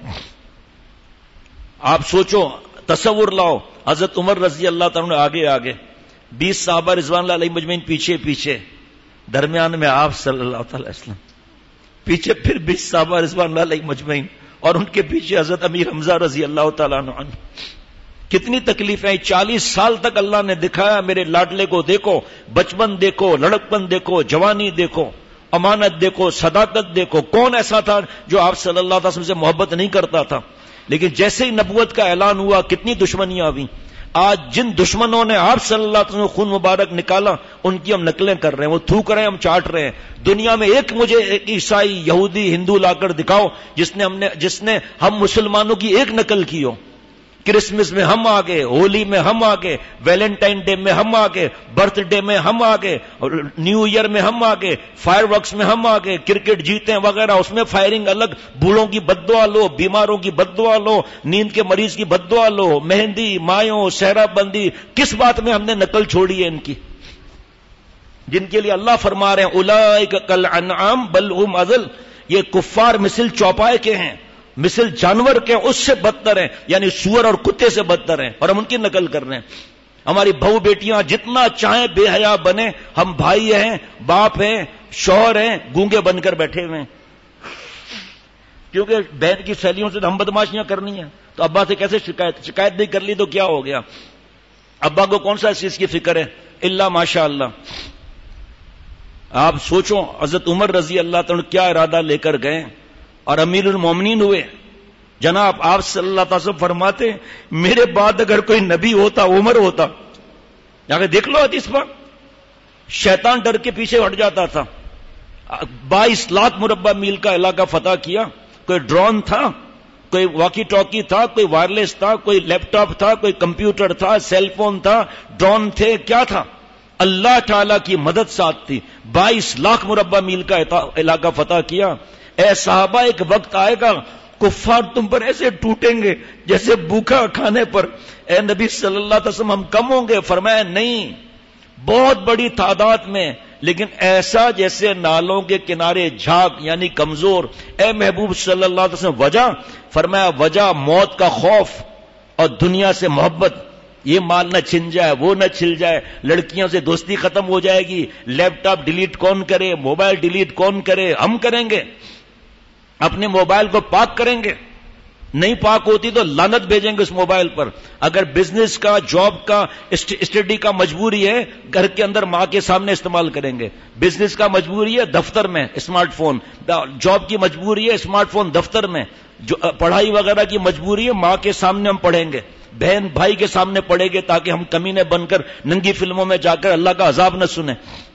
آپ سوچو، تصور لاؤ، حضرت عمر رضی اللہ تعالیٰ آگے آگے، 20 صحابہ رضوان اللہ علیہ مجمعین پیچھے پیچھے، درمیان میں آپ صلی اللہ تعالی وسلم، پیچھے پھر 20 صحابہ رضوان اللہ علیہ مجمعین اور ان کے پیچھے حضرت امیر حمزہ رضی اللہ تعالیٰ عنہ. کتنی تکلیفیں. 40 سال تک اللہ نے دکھایا میرے لاڈلے کو دیکھو، بچپن دیکھو، لڑکپن دیکھو، جوانی دیکھو، امانت دیکھو، صداقت دیکھو. کون ایسا تھا جو آپ صلی اللہ علیہ وسلم سے محبت نہیں کرتا تھا؟ لیکن جیسے ہی نبوت کا اعلان ہوا کتنی دشمنیاں ہوئی. آج جن دشمنوں نے آپ صلی اللہ علیہ وسلم خون مبارک نکالا ان کی ہم نقلیں کر رہے ہیں، وہ تھوک رہے ہیں، ہم چاٹ رہے ہیں. دنیا میں مجھے ایک عیسائی، یہودی، ہندو لا کر دکھاؤ جس نے ہم مسلمانوں کی ایک نقل کی ہو. کرسمس میں ہم آگے، ہولی میں ہم آگے، ویلنٹائن ڈے میں ہم آگے، برتھ ڈے میں ہم آگے، نیو ایئر میں ہم آگے، فائر ورکس میں ہم آگے، کرکٹ جیتے ہیں وغیرہ، اس میں فائرنگ الگ، بوڑھوں کی بد دعا لو، بیماروں کی بد دعا لو، نیند کے مریض کی بد دعا لو، مہندی، مایوں، صحرا بندی. کس بات میں ہم نے نقل چھوڑی ہے ان کی، جن کے لیے اللہ فرما رہے ہیں اولئک کالانعام بل هم اضل. یہ کفار مثل چوپائے کے ہیں، مثل جانور کے، اس سے بدتر ہیں، یعنی سور اور کتے سے بدتر ہیں، اور ہم ان کی نقل کر رہے ہیں. ہماری بہو بیٹیاں جتنا چاہیں بے حیا بنے، ہم بھائی ہیں، باپ ہیں، شوہر ہیں، گونگے بن کر بیٹھے ہوئے ہیں. کیونکہ بہن کی سہیلیوں سے ہم بدماشیاں کرنی ہیں تو ابا سے کیسے شکایت نہیں کر لی تو کیا ہو گیا؟ ابا کو کون سا اس چیز کی فکر ہے؟ الا ماشاء اللہ. آپ سوچو حضرت عمر رضی اللہ تعالیٰ کیا ارادہ لے کر گئے اور امیر المومنین ہوئے. جناب آپ صلی اللہ علیہ وسلم فرماتے میرے بعد اگر کوئی نبی ہوتا عمر ہوتا. جا کے دیکھ لو حدیث پر، شیطان ڈر کے پیچھے ہٹ جاتا تھا. 22 لاکھ مربع میل کا علاقہ فتح کیا. کوئی ڈرون تھا، کوئی واکی ٹاکی تھا، کوئی وائرلیس تھا، کوئی لیپ ٹاپ تھا، کوئی کمپیوٹر تھا، سیل فون تھا، ڈرون تھے، کیا تھا؟ اللہ تعالی کی مدد ساتھ تھی. 22 لاکھ مربع میل کا علاقہ فتح کیا. اے صحابہ ایک وقت آئے گا کفار تم پر ایسے ٹوٹیں گے جیسے بھوکا کھانے پر. اے نبی صلی اللہ علیہ وسلم ہم کم ہوں گے؟ فرمایا نہیں، بہت بڑی تعداد میں، لیکن ایسا جیسے نالوں کے کنارے جھاگ، یعنی کمزور. اے محبوب صلی اللہ علیہ وسلم وجہ؟ فرمایا وجہ موت کا خوف اور دنیا سے محبت. یہ مال نہ چھن جائے، وہ نہ چھل جائے، لڑکیوں سے دوستی ختم ہو جائے گی، لیپ ٹاپ ڈیلیٹ کون کرے، موبائل ڈیلیٹ کون کرے؟ ہم کریں گے. اپنے موبائل کو پاک کریں گے، نہیں پاک ہوتی تو لعنت بھیجیں گے اس موبائل پر. اگر بزنس کا، جاب کا، اسٹڈی کا مجبوری ہے گھر کے اندر ماں کے سامنے استعمال کریں گے. بزنس کا مجبوری ہے دفتر میں اسمارٹ فون، جاب کی مجبوری ہے اسمارٹ فون دفتر میں، پڑھائی وغیرہ کی مجبوری ہے ماں کے سامنے ہم پڑھیں گے، بہن بھائی کے سامنے پڑھیں گے تاکہ ہم کمینے بن کر ننگی فلموں میں جا کر اللہ کا عذاب نہ سنیں.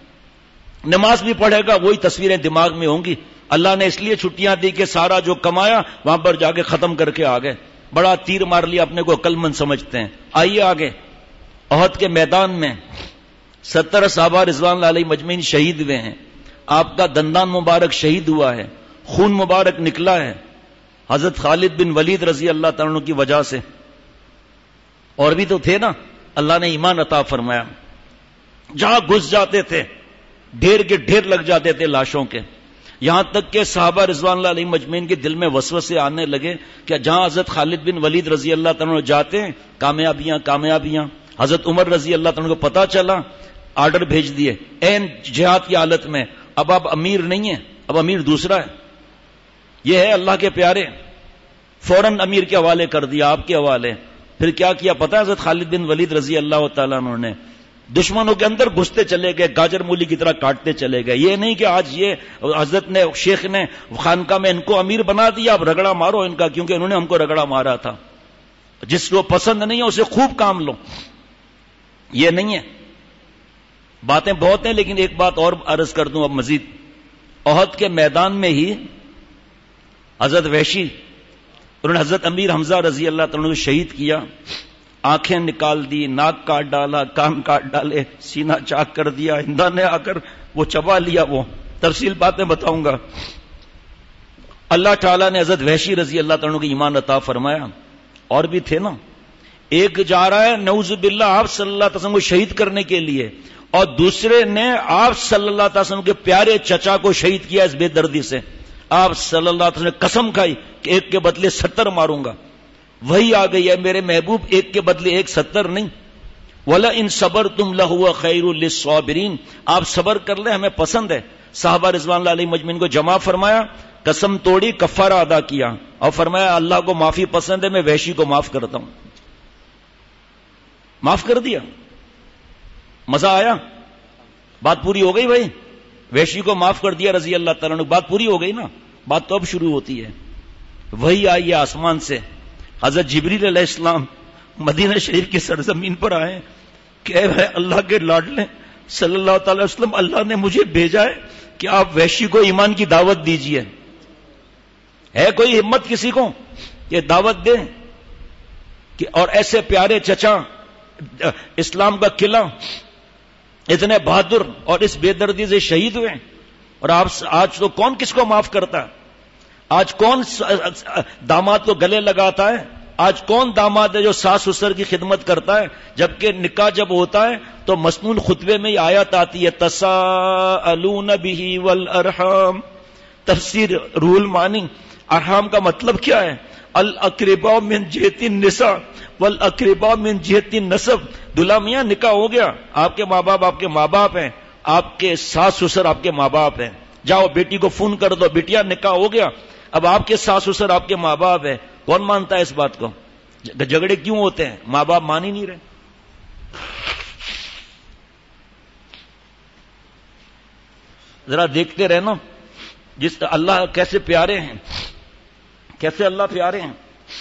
نماز بھی پڑھے گا، وہی تصویریں دماغ میں ہوں گی. اللہ نے اس لیے چھٹیاں دی کہ سارا جو کمایا وہاں پر جا کے ختم کر کے آ گئے. بڑا تیر مار لیا، اپنے کو عقل مند سمجھتے ہیں. آئیے آگے. احد کے میدان میں 70 صحابہ رضوان اللہ علیہ مجمعین شہید ہوئے ہیں. آپ کا دندان مبارک شہید ہوا ہے، خون مبارک نکلا ہے حضرت خالد بن ولید رضی اللہ تعالیٰ کی وجہ سے. اور بھی تو تھے نا، اللہ نے ایمان عطا فرمایا. جہاں گھس جاتے تھے ڈھیر کے ڈھیر لگ جاتے تھے لاشوں کے، یہاں تک کہ صحابہ رضوان اللہ علیہ مجمعین کے دل میں وسوسے آنے لگے کہ جہاں حضرت خالد بن ولید رضی اللہ تعالیٰ جاتے ہیں کامیابیاں کامیابیاں. حضرت عمر رضی اللہ تعالیٰ کو پتا چلا، آرڈر بھیج دیے این جہاد کی حالت میں، اب آپ امیر نہیں ہیں، اب امیر دوسرا ہے. یہ ہے اللہ کے پیارے، فوراً امیر کے حوالے کر دیا، آپ کے حوالے. پھر کیا کیا پتا ہے حضرت خالد بن ولید رضی اللہ تعالیٰ عنہ نے؟ دشمنوں کے اندر گھستے چلے گئے، گاجر مولی کی طرح کاٹتے چلے گئے. یہ نہیں کہ آج یہ حضرت نے شیخ نے خانقاہ میں ان کو امیر بنا دیا، اب رگڑا مارو ان کا، کیونکہ انہوں نے ہم کو رگڑا مارا تھا. جس کو پسند نہیں ہے اسے خوب کام لو، یہ نہیں ہے. باتیں بہت ہیں لیکن ایک بات اور عرض کر دوں اب مزید. احد کے میدان میں ہی حضرت وحشی انہوں نے حضرت امیر حمزہ رضی اللہ تعالیٰ کو شہید کیا، آنکھیں نکال دی، ناک کاٹ ڈالا، کان کاٹ ڈالے، سینہ چاک کر دیا، ہندا نے آ کر وہ چبا لیا. وہ تفصیل باتیں بتاؤں گا. اللہ تعالیٰ نے حضرت وحشی رضی اللہ تعالیٰ کو ایمان عطا فرمایا. اور بھی تھے نا، ایک جا رہا ہے نعوذ باللہ آپ صلی اللہ علیہ وسلم کو شہید کرنے کے لیے، اور دوسرے نے آپ صلی اللہ علیہ وسلم کے پیارے چچا کو شہید کیا اس بے دردی سے. آپ صلی اللہ علیہ وسلم نے قسم کھائی کہ ایک کے بدلے 70 ماروں گا. وہی آ گئی ہے میرے محبوب، ایک کے بدلے ایک 70 نہیں. وَلَئِن صَبَرْتُمْ لَهُوَ خَيْرٌ لِلصَّابِرِينَ. آپ صبر کر لیں، ہمیں پسند ہے. صحابہ رضوان اللہ علیہ مجمعین کو جمع فرمایا، قسم توڑی، کفارہ ادا کیا اور فرمایا اللہ کو معافی پسند ہے، میں وحشی کو معاف کرتا ہوں. معاف کر دیا. مزہ آیا؟ بات پوری ہو گئی بھائی. وحشی کو معاف کر دیا رضی اللہ تعالیٰ نے، بات پوری ہو گئی نا. بات تو اب شروع ہوتی ہے. وہی آئی ہے آسمان سے، حضرت جبریل علیہ السلام مدینہ شریف کی سرزمین پر آئے کہ اے اللہ کے لاڈلے صلی اللہ تعالی وسلم، اللہ نے مجھے بھیجا ہے کہ آپ وحشی کو ایمان کی دعوت دیجئے. ہے کوئی ہمت کسی کو کہ دعوت دے؟ کہ اور ایسے پیارے چچا، اسلام کا قلعہ، اتنے بہادر اور اس بے دردی سے شہید ہوئے. اور آپ آج تو کون کس کو معاف کرتا ہے؟ آج کون داماد کو گلے لگاتا ہے؟ آج کون داماد ہے جو ساس سسر کی خدمت کرتا ہے؟ جبکہ نکاح جب ہوتا ہے تو مسنون خطبے میں یہ آیت آتی ہے تساءلون بہ والارحام. تفسیر روح المعانی. ارحام کا مطلب کیا ہے؟ الاقرباء من جہت النساء والاقرباء من جہت النسب. دلہا میاں نکاح ہو گیا، آپ کے ماں باپ آپ کے ماں باپ ہیں، آپ کے ساس سسر آپ کے ماں باپ ہیں. جاؤ بیٹی کو فون کر دو، بیٹیا نکاح ہو گیا، اب آپ کے ساس سسر آپ کے ماں باپ ہیں. کون مانتا ہے اس بات کو؟ جھگڑے کیوں ہوتے ہیں؟ ماں باپ مان ہی نہیں رہے. ذرا دیکھتے رہنا جس اللہ کیسے پیارے ہیں، کیسے اللہ پیارے ہیں.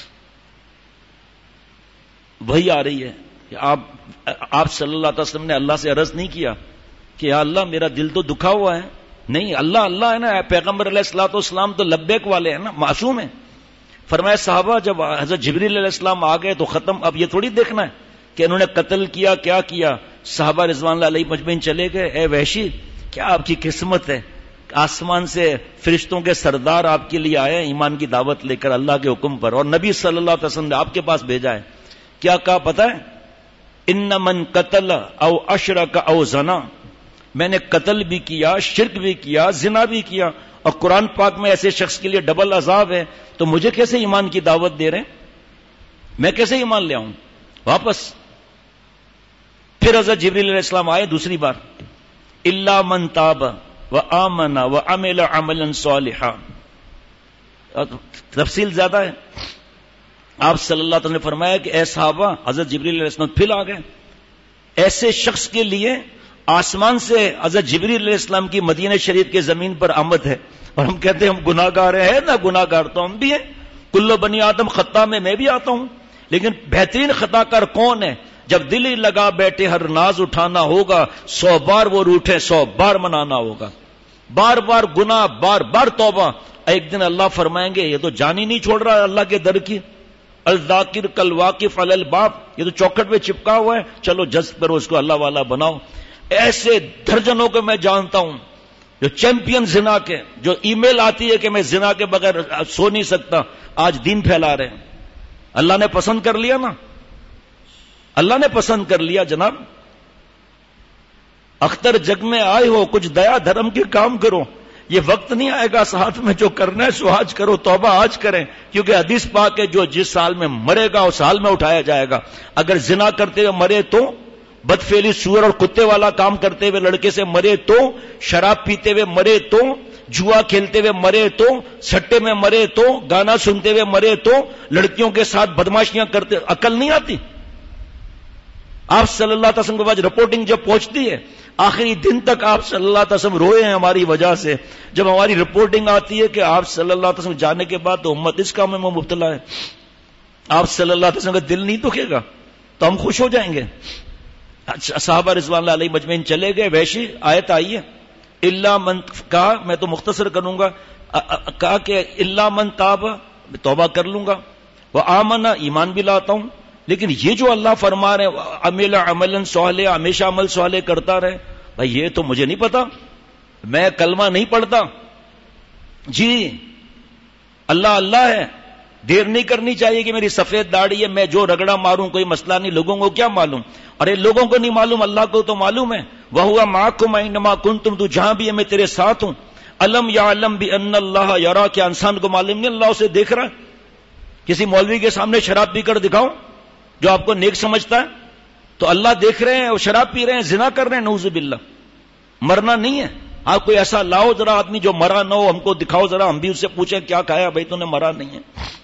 وہی آ رہی ہے کہ آپ صلی اللہ علیہ وسلم نے اللہ سے عرض نہیں کیا کہ یا اللہ میرا دل تو دکھا ہوا ہے. نہیں، اللہ ہے نا. پیغمبر علیہ الصلوۃ والسلام تو لبیک والے ہیں نا، معصوم ہیں. فرمایا صحابہ جب حضرت جبریل علیہ السلام آ گئے تو ختم. اب یہ تھوڑی دیکھنا ہے کہ انہوں نے قتل کیا کیا کیا. صحابہ رضوان اللہ علیہ مجمعین چلے گئے. اے وحشی، کیا آپ کی قسمت ہے، آسمان سے فرشتوں کے سردار آپ کے لیے آئے ایمان کی دعوت لے کر اللہ کے حکم پر، اور نبی صلی اللہ علیہ وسلم نے آپ کے پاس بھیجا ہے. کیا کہا پتہ ہے؟ ان من قتل او اشرک او زنا. میں نے قتل بھی کیا، شرک بھی کیا، زنا بھی کیا، اور قرآن پاک میں ایسے شخص کے لیے ڈبل عذاب ہے. تو مجھے کیسے ایمان کی دعوت دے رہے ہیں؟ میں کیسے ایمان لے آؤں واپس؟ پھر حضرت جبریل علیہ السلام آئے دوسری بار. الا من تاب وآمن وعمل عملا صالحا. تفصیل زیادہ ہے. آپ صلی اللہ علیہ وسلم نے فرمایا کہ اے صحابہ، حضرت جبریل علیہ السلام پھر آ گئے. ایسے شخص کے لیے آسمان سے حضرت جبریل علیہ السلام کی مدینہ شریف کے زمین پر آمد ہے. اور ہم کہتے ہیں ہم گناہ گار ہیں نا، گناہ گار تو ہم بھی ہیں. کل بنی آدم خطا میں بھی آتا ہوں. لیکن بہترین خطا کار کون ہے؟ جب دل ہی لگا بیٹھے ہر ناز اٹھانا ہوگا، 100 بار وہ روٹھے 100 بار منانا ہوگا. بار بار گناہ، بار بار توبہ. ایک دن اللہ فرمائیں گے یہ تو جان ہی نہیں چھوڑ رہا اللہ کے در کی. الذاکر کل واقف علی الباب. یہ تو چوکھٹ پہ چپکا ہوا ہے، چلو جذب کرو اس کو اللہ والا بناؤ. ایسے درجنوں کو میں جانتا ہوں جو چیمپئن زنا کے، جو ای میل آتی ہے کہ میں زنا کے بغیر سو نہیں سکتا، آج دین پھیلا رہے ہیں. اللہ نے پسند کر لیا نا، اللہ نے پسند کر لیا جناب. اختر جگ میں آئے ہو, کچھ دیا دھرم کے کام کرو. یہ وقت نہیں آئے گا ساتھ میں جو کرنا ہے سو آج کرو, توبہ آج کریں, کیونکہ حدیث پاک ہے جو جس سال میں مرے گا اس سال میں اٹھایا جائے گا. اگر زنا کرتے ہوئے مرے تو, بدفعلی سور اور کتے والا کام کرتے ہوئے لڑکے سے مرے تو, شراب پیتے ہوئے مرے تو, جوا کھیلتے ہوئے مرے تو, سٹے میں مرے تو, گانا سنتے ہوئے مرے تو, لڑکیوں کے ساتھ بدماشیاں کرتے, عقل نہیں آتی. آپ صلی اللہ علیہ وسلم کے بعد رپورٹنگ جب پہنچتی ہے, آخری دن تک آپ صلی اللہ علیہ وسلم روئے ہیں ہماری وجہ سے. جب ہماری رپورٹنگ آتی ہے کہ آپ صلی اللہ علیہ وسلم جانے کے بعد تو امت اس کام میں مبتلا ہے, آپ صلی اللہ علیہ وسلم کا دل نہیں دکھے گا تو ہم خوش ہو جائیں گے. صحابہ رضوان اللہ علیہ مجمعین چلے گئے, ویشی آیت آئی ہے, الا من, کہا میں تو مختصر کروں گا, کہا کہ الا من تاب, توبہ کر لوں گا, وہ آمن, ایمان بھی لاتا ہوں. لیکن یہ جو اللہ فرما رہے عمل عملا صالحا, ہمیشہ عمل صالح کرتا رہے, بھائی یہ تو مجھے نہیں پتا, میں کلمہ نہیں پڑھتا جی, اللہ اللہ ہے, دیر نہیں کرنی چاہیے کہ میری سفید داڑھی ہے, میں جو رگڑا ماروں کوئی مسئلہ نہیں, لوگوں کو کیا معلوم. ارے لوگوں کو نہیں معلوم, اللہ کو تو معلوم ہے. وَهُوَ مَعَكُمْ أَيْنَمَا كُنْتُمْ, تو جہاں بھی ہے میں تیرے ساتھ ہوں. الم یعلم بأن اللہ یرا, کیا انسان کو معلوم نہیں اللہ اسے دیکھ رہا ہے. کسی مولوی کے سامنے شراب پی کر دکھاؤ جو آپ کو نیک سمجھتا ہے, تو اللہ دیکھ رہے ہیں, وہ شراب پی رہے ہیں, زنا کر رہے ہیں, نعوذ باللہ. مرنا نہیں ہے. آپ کوئی ایسا لاؤ ذرا آدمی جو مرا نہ ہو, ہم کو دکھاؤ ذرا, ہم بھی اس سے پوچھیں کیا کھایا, بھائی تو نے مرا نہیں ہے.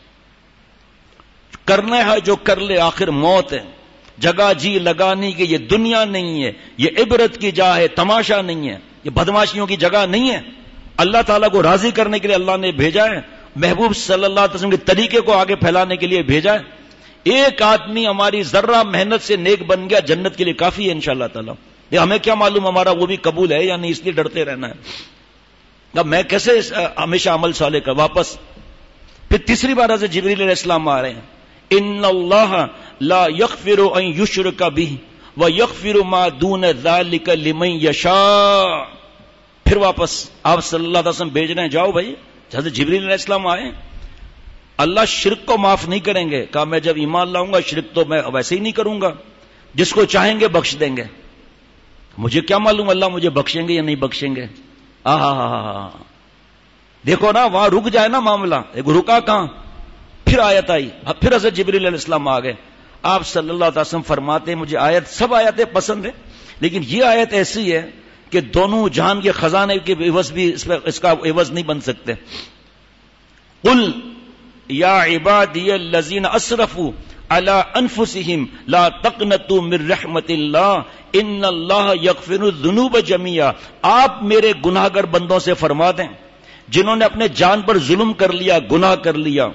کرنا ہے جو کر لے, آخر موت ہے. جگہ جی لگانی کہ یہ دنیا نہیں ہے, یہ عبرت کی جا ہے, تماشا نہیں ہے, یہ بدماشیوں کی جگہ نہیں ہے. اللہ تعالیٰ کو راضی کرنے کے لیے اللہ نے بھیجا ہے, محبوب صلی اللہ علیہ وسلم کے طریقے کو آگے پھیلانے کے لیے بھیجا ہے. ایک آدمی ہماری ذرہ محنت سے نیک بن گیا, جنت کے لیے کافی ہے انشاءاللہ تعالیٰ. یہ ہمیں کیا معلوم ہمارا وہ بھی قبول ہے یا نہیں, اس لیے ڈرتے رہنا ہے. اب میں کیسے ہمیشہ عمل صالح کا واپس. پھر تیسری بار حضرت جبریل علیہ السلام آ رہے ہیں, ان اللہ لا یغفر ان یشرک بہ ویغفر ما دون ذلک لمن یشاء. پھر واپس آپ صلی اللہ علیہ وسلم بھیج رہے ہیں, جاؤ بھائی. حضرت جبریل علیہ السلام آئے, اللہ شرک کو معاف نہیں کریں گے. کہا میں جب ایمان لاؤں گا شرک تو میں ویسے ہی نہیں کروں گا, جس کو چاہیں گے بخش دیں گے. مجھے کیا معلوم اللہ مجھے بخشیں گے یا نہیں بخشیں گے. دیکھو نا وہاں رک جائے نا معاملہ, ایک رکا کہاں, پھر آیت آئی. پھر حضرت جبریل علیہ السلام آ گئے. آپ صلی اللہ علیہ وسلم فرماتے ہیں مجھے آیت, سب آیتیں پسند ہیں, لیکن یہ آیت ایسی ہے کہ دونوں جہان کے خزانے کے عوض بھی اس کا عوض نہیں بن سکتے. قل یا عبادی الذین اسرفوا علی انفسہم لا تقنطوا من رحمت اللہ ان اللہ یغفر الذنوب جميعا. آپ میرے گناہگار بندوں سے فرما دیں جنہوں نے اپنے جان پر ظلم کر لیا, گناہ کر لیا,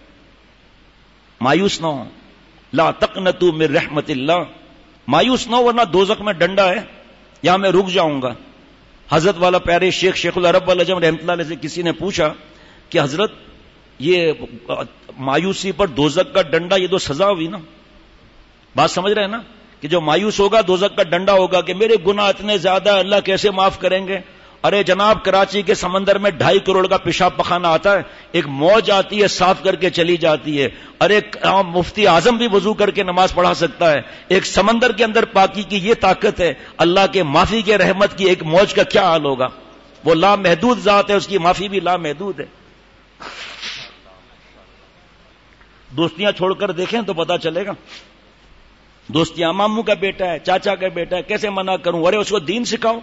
مایوس نہ ہو. لا تقنطوا من رحمت اللہ, مایوس نہ ہو ورنہ دوزخ میں ڈنڈا ہے, یہاں میں رک جاؤں گا. حضرت والا پیارے شیخ العرب والعجم رحمۃ اللہ علیہ سے کسی نے پوچھا کہ حضرت یہ مایوسی پر دوزخ کا ڈنڈا, یہ تو سزا ہوئی نا. بات سمجھ رہے ہیں نا, کہ جو مایوس ہوگا دوزخ کا ڈنڈا ہوگا کہ میرے گناہ اتنے زیادہ اللہ کیسے معاف کریں گے. ارے جناب کراچی کے سمندر میں 2.5 کروڑ کا پیشاب پخانہ آتا ہے, ایک موج آتی ہے صاف کر کے چلی جاتی ہے. ارے مفتی اعظم بھی وضو کر کے نماز پڑھا سکتا ہے. ایک سمندر کے اندر پاکی کی یہ طاقت ہے, اللہ کے معافی کے رحمت کی ایک موج کا کیا حال ہوگا. وہ لامحدود ذات ہے, اس کی معافی بھی لامحدود ہے. دوستیاں چھوڑ کر دیکھیں تو پتا چلے گا. دوستیاں ماموں کا بیٹا ہے, چاچا کا بیٹا ہے, کیسے منع کروں. ارے اس کو دین سکھاؤ.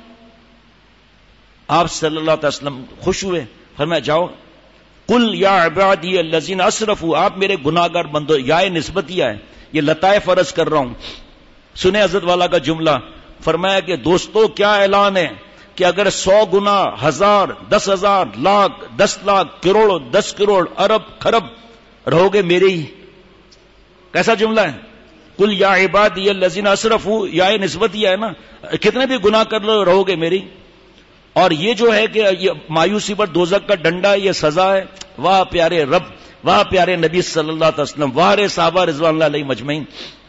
آپ صلی اللہ علیہ وسلم خوش ہوئے, فرمایا جاؤ. قل یا عبادی الذین اسرفوا, آپ میرے گناہگار بندو, یا نسبتیہ ہے, یہ لطائف عرض کر رہا ہوں. سنیں حضرت والا کا جملہ, فرمایا کہ دوستو کیا اعلان ہے کہ اگر 100 گنا, 1000, 10,000, لاکھ, 10 لاکھ, کروڑ, 10 کروڑ, ارب, خرب رہو گے میرے ہی. کیسا جملہ ہے. قل یا عبادی الذین اسرفوا, یا نسبتیہ ہے نا, کتنے بھی گناہ کر لو رہو گے میری. اور یہ جو ہے کہ یہ مایوسی پر دوزخ کا ڈنڈا, یہ سزا ہے. واہ پیارے رب, واہ پیارے نبی صلی اللہ علیہ وسلم, واہ رے صحابہ رضوان اللہ علیہ مجمعین.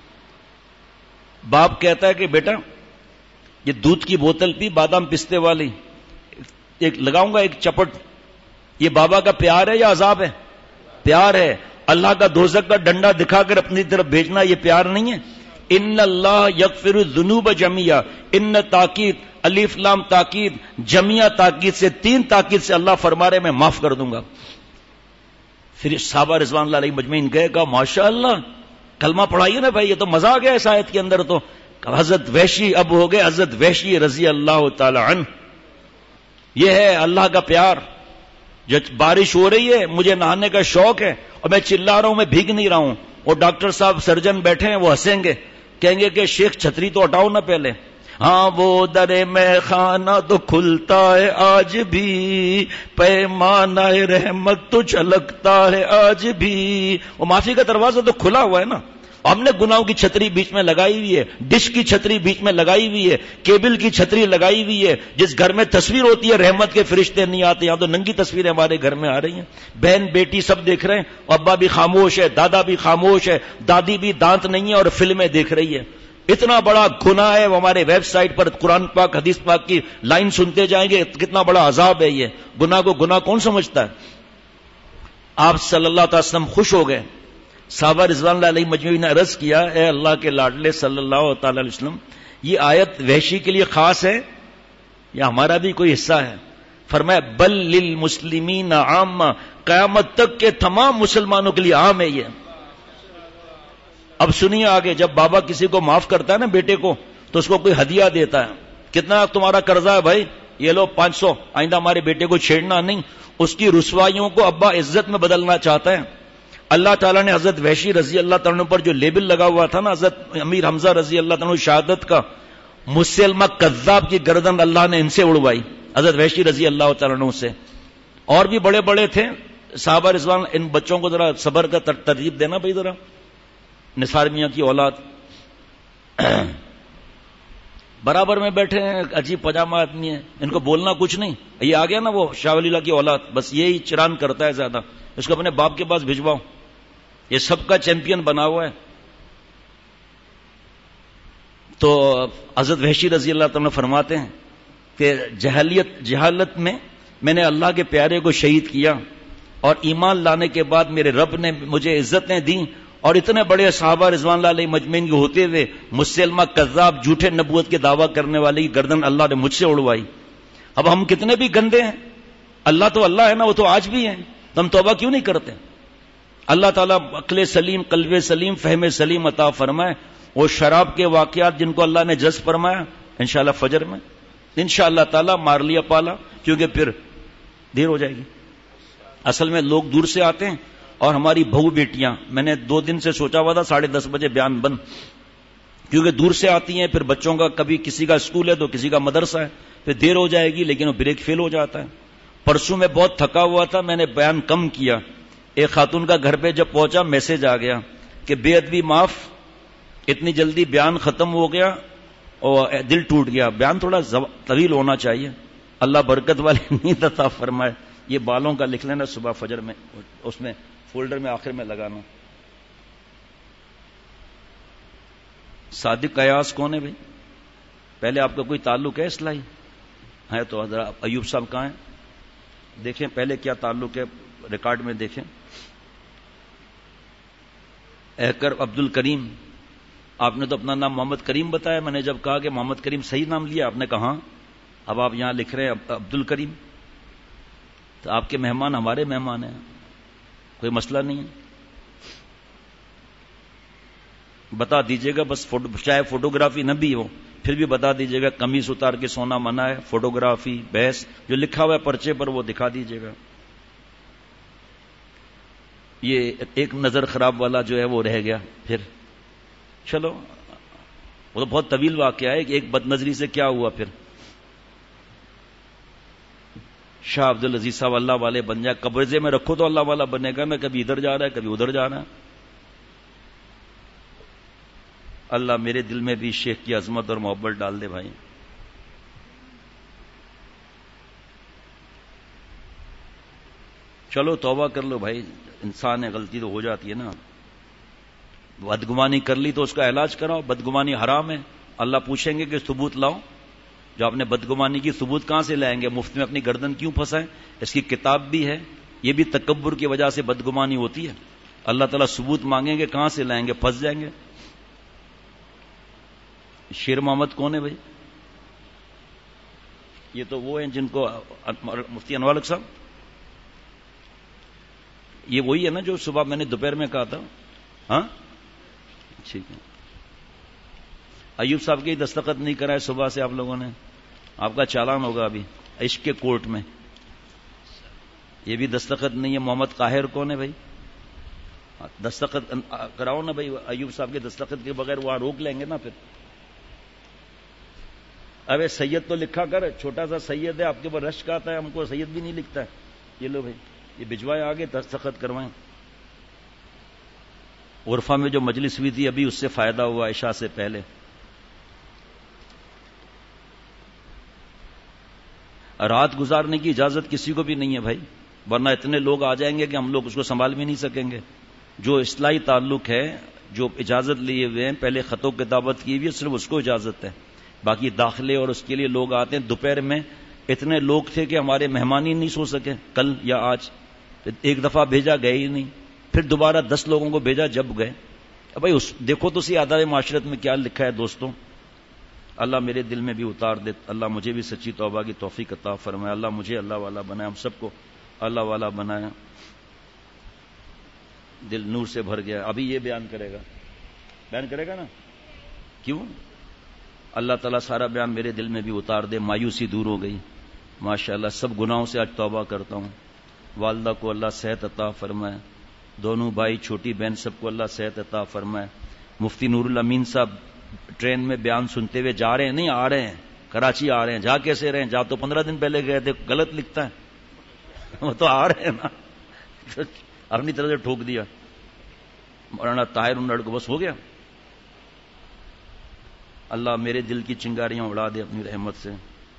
باپ کہتا ہے کہ بیٹا یہ دودھ کی بوتل پی, بادام پستے والی, ایک لگاؤں گا ایک چپٹ. یہ بابا کا پیار ہے یا عذاب ہے؟ پیار ہے. اللہ کا دوزخ کا ڈنڈا دکھا کر اپنی طرف بھیجنا یہ پیار نہیں ہے. ان اللہ یغفر الذنوب جميعا, ان تاکید الف لام تاکید، جمعیہ تاکید سے، 3 تاکید سے اللہ فرما رہے میں معاف کر دوں گا. پھر صحابہ رضوان اللہ علیہ مجمعین گئے، کہا ماشاء اللہ کلمہ پڑھائیے نا بھائی، یہ تو مزہ آ گیا اس آیت کے اندر. تو حضرت وحشی اب ہو گئے حضرت وحشی رضی اللہ تعالی عنہ. یہ ہے اللہ کا پیار. جب بارش ہو رہی ہے مجھے نہانے کا شوق ہے اور میں چلا رہا ہوں، میں بھیگ نہیں رہا ہوں، اور ڈاکٹر صاحب سرجن بیٹھے ہیں وہ ہنسیں گے، کہیں گے کہ شیخ چھتری تو ہٹاؤ نا پہلے. ہاں وہ در میں خانہ تو کھلتا ہے آج بھی، پیمانہ رحمت تو چھلکتا ہے آج بھی. وہ معافی کا دروازہ تو کھلا ہوا ہے نا. ہم نے گناہوں کی چھتری بیچ میں لگائی ہوئی ہے، ڈش کی چھتری بیچ میں لگائی ہوئی ہے، کیبل کی چھتری لگائی ہوئی ہے. جس گھر میں تصویر ہوتی ہے رحمت کے فرشتے نہیں آتے، یہاں تو ننگی تصویریں ہمارے گھر میں آ رہی ہیں. بہن بیٹی سب دیکھ رہے ہیں، ابا بھی خاموش ہے، دادا بھی خاموش ہے، دادی بھی دانت نہیں ہے اور فلمیں دیکھ رہی ہے. اتنا بڑا گناہ ہے. وہ ہمارے ویب سائٹ پر قرآن پاک حدیث پاک کی لائن سنتے جائیں گے، کتنا بڑا عذاب ہے. یہ گناہ کو گناہ کون سمجھتا ہے؟ آپ صلی اللہ علیہ وسلم خوش ہو گئے. صحابہ رضوان اللہ علیہ مجمعین نے عرض کیا، اے اللہ کے لاڈلے صلی اللہ تعالی علیہ وسلم، یہ آیت وحشی کے لیے خاص ہے یا ہمارا بھی کوئی حصہ ہے؟ فرمایا بل للمسلمین عامہ، قیامت تک کے تمام مسلمانوں کے لیے عام ہے یہ. اب سنیے آگے، جب بابا کسی کو معاف کرتا ہے نا بیٹے کو تو اس کو کوئی ہدیہ دیتا ہے. کتنا تمہارا قرضہ ہے بھائی؟ یہ لو 500، آئندہ ہمارے بیٹے کو چھیڑنا نہیں. اس کی رسوائیوں کو ابا عزت میں بدلنا چاہتا ہے. اللہ تعالیٰ نے حضرت وحشی رضی اللہ تعالیٰ پر جو لیبل لگا ہوا تھا نا حضرت امیر حمزہ رضی اللہ تعالیٰ شہادت کا، مسلمہ کذاب کی گردن اللہ نے ان سے اڑوائی، حضرت وحشی رضی اللہ تعالیٰ سے. اور بھی بڑے بڑے تھے صحابہ رضوان. ان بچوں کو ذرا صبر کا ترغیب دینا بھائی ذرا. نثار میاں کی اولاد برابر میں بیٹھے ہیں، عجیب پاجامہ آدمی ہے، ان کو بولنا کچھ نہیں. یہ آ گیا نا وہ شاہ ولی اللہ کی اولاد، بس یہی چران کرتا ہے زیادہ، اس کو اپنے باپ کے پاس بھجواؤ. یہ سب کا چیمپئن بنا ہوا ہے. تو حضرت وحشی رضی اللہ تعالیٰ فرماتے ہیں کہ جہالت میں نے اللہ کے پیارے کو شہید کیا، اور ایمان لانے کے بعد میرے رب نے مجھے عزتیں دیں، اور اتنے بڑے صحابہ رضوان اللہ علیہ مجمعین کے ہوتے ہوئے مسلمہ کذاب جھوٹے نبوت کے دعویٰ کرنے والے کی گردن اللہ نے مجھ سے اڑوائی. اب ہم کتنے بھی گندے ہیں، اللہ تو اللہ ہے نا، وہ تو آج بھی ہیں، تو ہم توبہ کیوں نہیں کرتے؟ اللہ تعالیٰ عقل سلیم، قلب سلیم، فہم سلیم عطا فرمائے. وہ شراب کے واقعات جن کو اللہ نے جذب فرمایا، انشاءاللہ فجر میں انشاءاللہ تعالیٰ مار لیا پالا، کیونکہ پھر دیر ہو جائے گی. اصل میں لوگ دور سے آتے ہیں، اور ہماری بہو بیٹیاں، میں نے 2 دن سے سوچا ہوا تھا 10:30 بجے بیان بند، کیونکہ دور سے آتی ہیں، پھر بچوں کا کبھی کسی کا اسکول ہے تو کسی کا مدرسہ ہے، پھر دیر ہو جائے گی، لیکن وہ بریک فیل ہو جاتا ہے. پرسوں میں بہت تھکا ہوا تھا، میں نے بیان کم کیا. ایک خاتون کا گھر پہ جب پہنچا میسج آ گیا کہ بے ادبی معاف، اتنی جلدی بیان ختم ہو گیا اور دل ٹوٹ گیا. بیان تھوڑا طویل ہونا چاہیے. اللہ برکت والی نیند عطا فرمائے. یہ بالوں کا لکھ لینا صبح فجر میں، اس میں فولڈر میں آخر میں لگانا. صادق ایاز کون ہے بھائی؟ پہلے آپ کا کوئی تعلق ہے اصلاحی ہے تو حضرت ایوب صاحب کہاں ہیں؟ دیکھیں پہلے کیا تعلق ہے، ریکارڈ میں دیکھیں. احکر عبد الکریم، آپ نے تو اپنا نام محمد کریم بتایا. میں نے جب کہا کہ محمد کریم صحیح نام لیا، آپ نے کہا اب آپ یہاں لکھ رہے ہیں عبد الکریم. تو آپ کے مہمان ہمارے مہمان ہیں، کوئی مسئلہ نہیں ہے. بتا دیجئے گا بس، چاہے فوٹوگرافی نہ بھی ہو پھر بھی بتا دیجئے گا. قمیص اتار کے سونا منع ہے، فوٹوگرافی بحث جو لکھا ہوا ہے پرچے پر وہ دکھا دیجئے گا. یہ ایک نظر خراب والا جو ہے وہ رہ گیا. پھر چلو وہ تو بہت طویل واقعہ ہے کہ ایک بد نظری سے کیا ہوا. پھر شاہ عبد العزیز صاحب اللہ والے بن جائے، قبضے میں رکھو تو اللہ والا بنے گا نا. کبھی ادھر جا رہا ہے کبھی ادھر جا رہا ہے. اللہ میرے دل میں بھی شیخ کی عظمت اور محبت ڈال دے بھائی. چلو توبہ کر لو بھائی، انسان ہے، غلطی تو ہو جاتی ہے نا. بدگمانی کر لی تو اس کا علاج کراؤ. بدگمانی حرام ہے، اللہ پوچھیں گے کہ ثبوت لاؤ. جو آپ نے بدگمانی کی ثبوت کہاں سے لائیں گے؟ مفت میں اپنی گردن کیوں پھنسائیں؟ اس کی کتاب بھی ہے. یہ بھی تکبر کی وجہ سے بدگمانی ہوتی ہے. اللہ تعالیٰ ثبوت مانگیں گے، کہاں سے لائیں گے؟ پھنس جائیں گے. شیر محمد کون ہے بھائی؟ یہ تو وہ ہیں جن کو مفتی انوار صاحب، یہ وہی ہے نا جو صبح میں نے دوپہر میں کہا تھا؟ ہاں ٹھیک ہے. ایوب صاحب کی دستخط نہیں کرائے صبح سے آپ لوگوں نے، آپ کا چالان ہوگا ابھی عشق کے کورٹ میں. یہ بھی دستخط نہیں ہے. محمد قاہر کون ہے بھائی؟ دستخط کراؤ نا بھائی. ایوب صاحب کے دستخط کے بغیر وہاں روک لیں گے نا پھر. ابے سید تو لکھا کر، چھوٹا سا سید ہے آپ کے اوپر رشک آتا ہے، ہم کو سید بھی نہیں لکھتا ہے. یہ لو بھائی، یہ بھجوائے آگے دستخط کروائیں. عرفہ میں جو مجلس ہوئی تھی ابھی اس سے فائدہ ہوا عشاء سے پہلے. رات گزارنے کی اجازت کسی کو بھی نہیں ہے بھائی، ورنہ اتنے لوگ آ جائیں گے کہ ہم لوگ اس کو سنبھال بھی نہیں سکیں گے. جو اصلاحی تعلق ہے، جو اجازت لیے ہوئے ہیں، پہلے خط و کتابت کی ہوئی ہے، صرف اس کو اجازت ہے. باقی داخلے اور اس کے لیے لوگ آتے ہیں. دوپہر میں اتنے لوگ تھے کہ ہمارے مہمان ہی نہیں سو سکے کل یا آج. ایک دفعہ بھیجا گئے ہی نہیں، پھر دوبارہ 10 لوگوں کو بھیجا جب گئے. بھائی دیکھو تو سی آداب معاشرت میں کیا لکھا ہے دوستوں. اللہ میرے دل میں بھی اتار دے. اللہ مجھے بھی سچی توبہ کی توفیق عطا فرمائے. اللہ مجھے اللہ والا بنائے، ہم سب کو اللہ والا بنایا. دل نور سے بھر گیا. ابھی یہ بیان کرے گا نا. کیوں؟ اللہ تعالیٰ سارا بیان میرے دل میں بھی اتار دے. مایوسی دور ہو گئی ماشاءاللہ. سب گناہوں سے آج توبہ کرتا ہوں. والدہ کو اللہ صحت عطا فرمائے، دونوں بھائی چھوٹی بہن سب کو اللہ صحت عطا فرمائے. مفتی نور الامین صاحب ٹرین میں بیان سنتے ہوئے جا رہے ہیں، نہیں آ رہے ہیں، کراچی آ رہے ہیں. جا کیسے رہے ہیں؟ جا تو 15 دن پہلے گئے تھے. غلط لکھتا ہے وہ تو آ رہے ہیں نا. اپنی طرح سے ٹھوک دیا. مولانا طاہر انڈڑ کو بس ہو گیا. اللہ میرے دل کی چنگاریاں اڑا دے اپنی رحمت سے.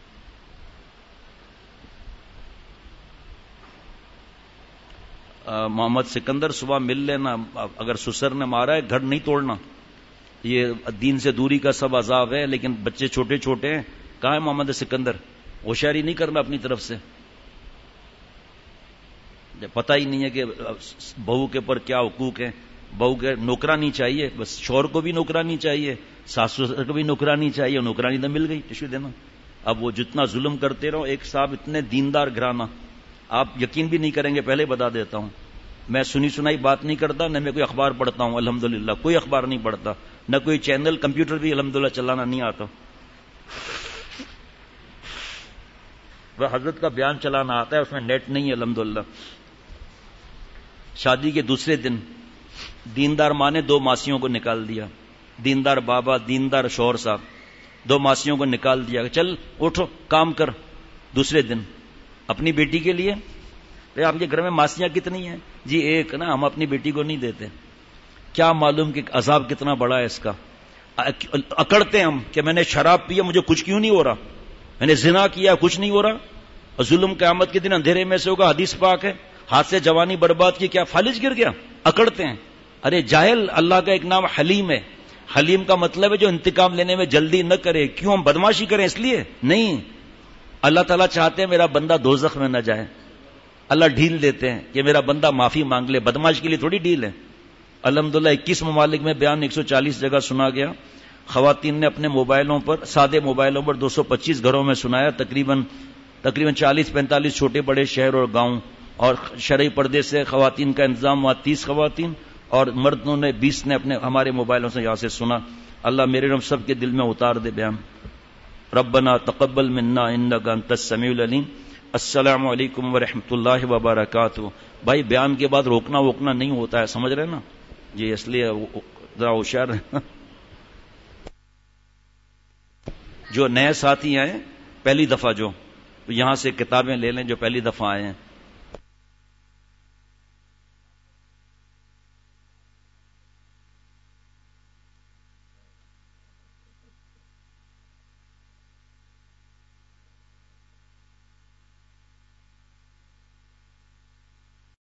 محمد سکندر صبح مل لینا. اگر سسر نے مارا ہے گھر نہیں توڑنا. یہ دین سے دوری کا سب عذاب ہے، لیکن بچے چھوٹے چھوٹے ہیں. کہاں ہے محمد سکندر؟ ہوشیاری نہیں کرنا اپنی طرف سے. پتہ ہی نہیں ہے کہ بہو کے پر کیا حقوق ہیں. بہو کے نوکرانی چاہیے، بس شوہر کو بھی نوکرانی چاہیے، ساس سسر کو بھی نوکرانی چاہیے. نوکرانی تو مل گئی، ٹشو دینا. اب وہ جتنا ظلم کرتے رہو. ایک صاحب اتنے دیندار گھرانا، آپ یقین بھی نہیں کریں گے. پہلے بتا دیتا ہوں، میں سنی سنائی بات نہیں کرتا، نہ میں کوئی اخبار پڑھتا ہوں. الحمدللہ کوئی اخبار نہیں پڑھتا، نہ کوئی چینل. کمپیوٹر بھی الحمدللہ چلانا نہیں آتا. وہ حضرت کا بیان چلانا آتا ہے، اس میں نیٹ نہیں ہے الحمدللہ. شادی کے دوسرے دن دیندار ماں نے 2 ماسیوں کو نکال دیا. دیندار بابا، دیندار شوہر صاحب، 2 ماسیوں کو نکال دیا. چل اٹھو کام کر. دوسرے دن اپنی بیٹی کے لیے، آپ کے گھر میں ماسیاں کتنی ہیں؟ جی ایک نا، ہم اپنی بیٹی کو نہیں دیتے. کیا معلوم کہ عذاب کتنا بڑا ہے اس کا. اکڑتے ہیں ہم کہ میں نے شراب پیا، مجھے کچھ کیوں نہیں ہو رہا. میں نے زنا کیا، کچھ نہیں ہو رہا. اور ظلم قیامت کے دن اندھیرے میں سے ہوگا. حدیث پاک ہے، ہاتھ سے جوانی برباد کی، کیا فالج گر گیا؟ اکڑتے ہیں. ارے جاہل، اللہ کا ایک نام حلیم ہے. حلیم کا مطلب ہے جو انتقام لینے میں جلدی نہ کرے. کیوں ہم بدماشی کریں اس لیے؟ نہیں. اللہ تعالیٰ چاہتے ہیں میرا بندہ دوزخ میں نہ جائے. اللہ ڈھیل دیتے ہیں کہ میرا بندہ معافی مانگ لے. بدماش کے لیے تھوڑی ڈھیل ہے. الحمدللہ 21 ممالک میں بیان 140 جگہ سنا گیا. خواتین نے اپنے موبائلوں پر، سادے موبائلوں پر 225 گھروں میں سنایا. تقریباً 40-45 چھوٹے بڑے شہر اور گاؤں. اور شرعی پردے سے خواتین کا انتظام ہوا 30 خواتین، اور مردوں نے 20 نے اپنے ہمارے موبائلوں سے یہاں سے سنا. اللہ میرے رب سب کے دل میں اتار دے بیان. ربنا تقبل منا انک انت السمیع العلیم. السلام علیکم ورحمۃ اللہ وبرکاتہ. بھائی بیان کے بعد روکنا ووکنا نہیں ہوتا ہے، سمجھ رہے نا جی، اس لیے ذرا ہوشیار رہنا. جو نئے ساتھی آئے پہلی دفعہ، جو یہاں سے کتابیں لے لیں جو پہلی دفعہ آئے ہیں.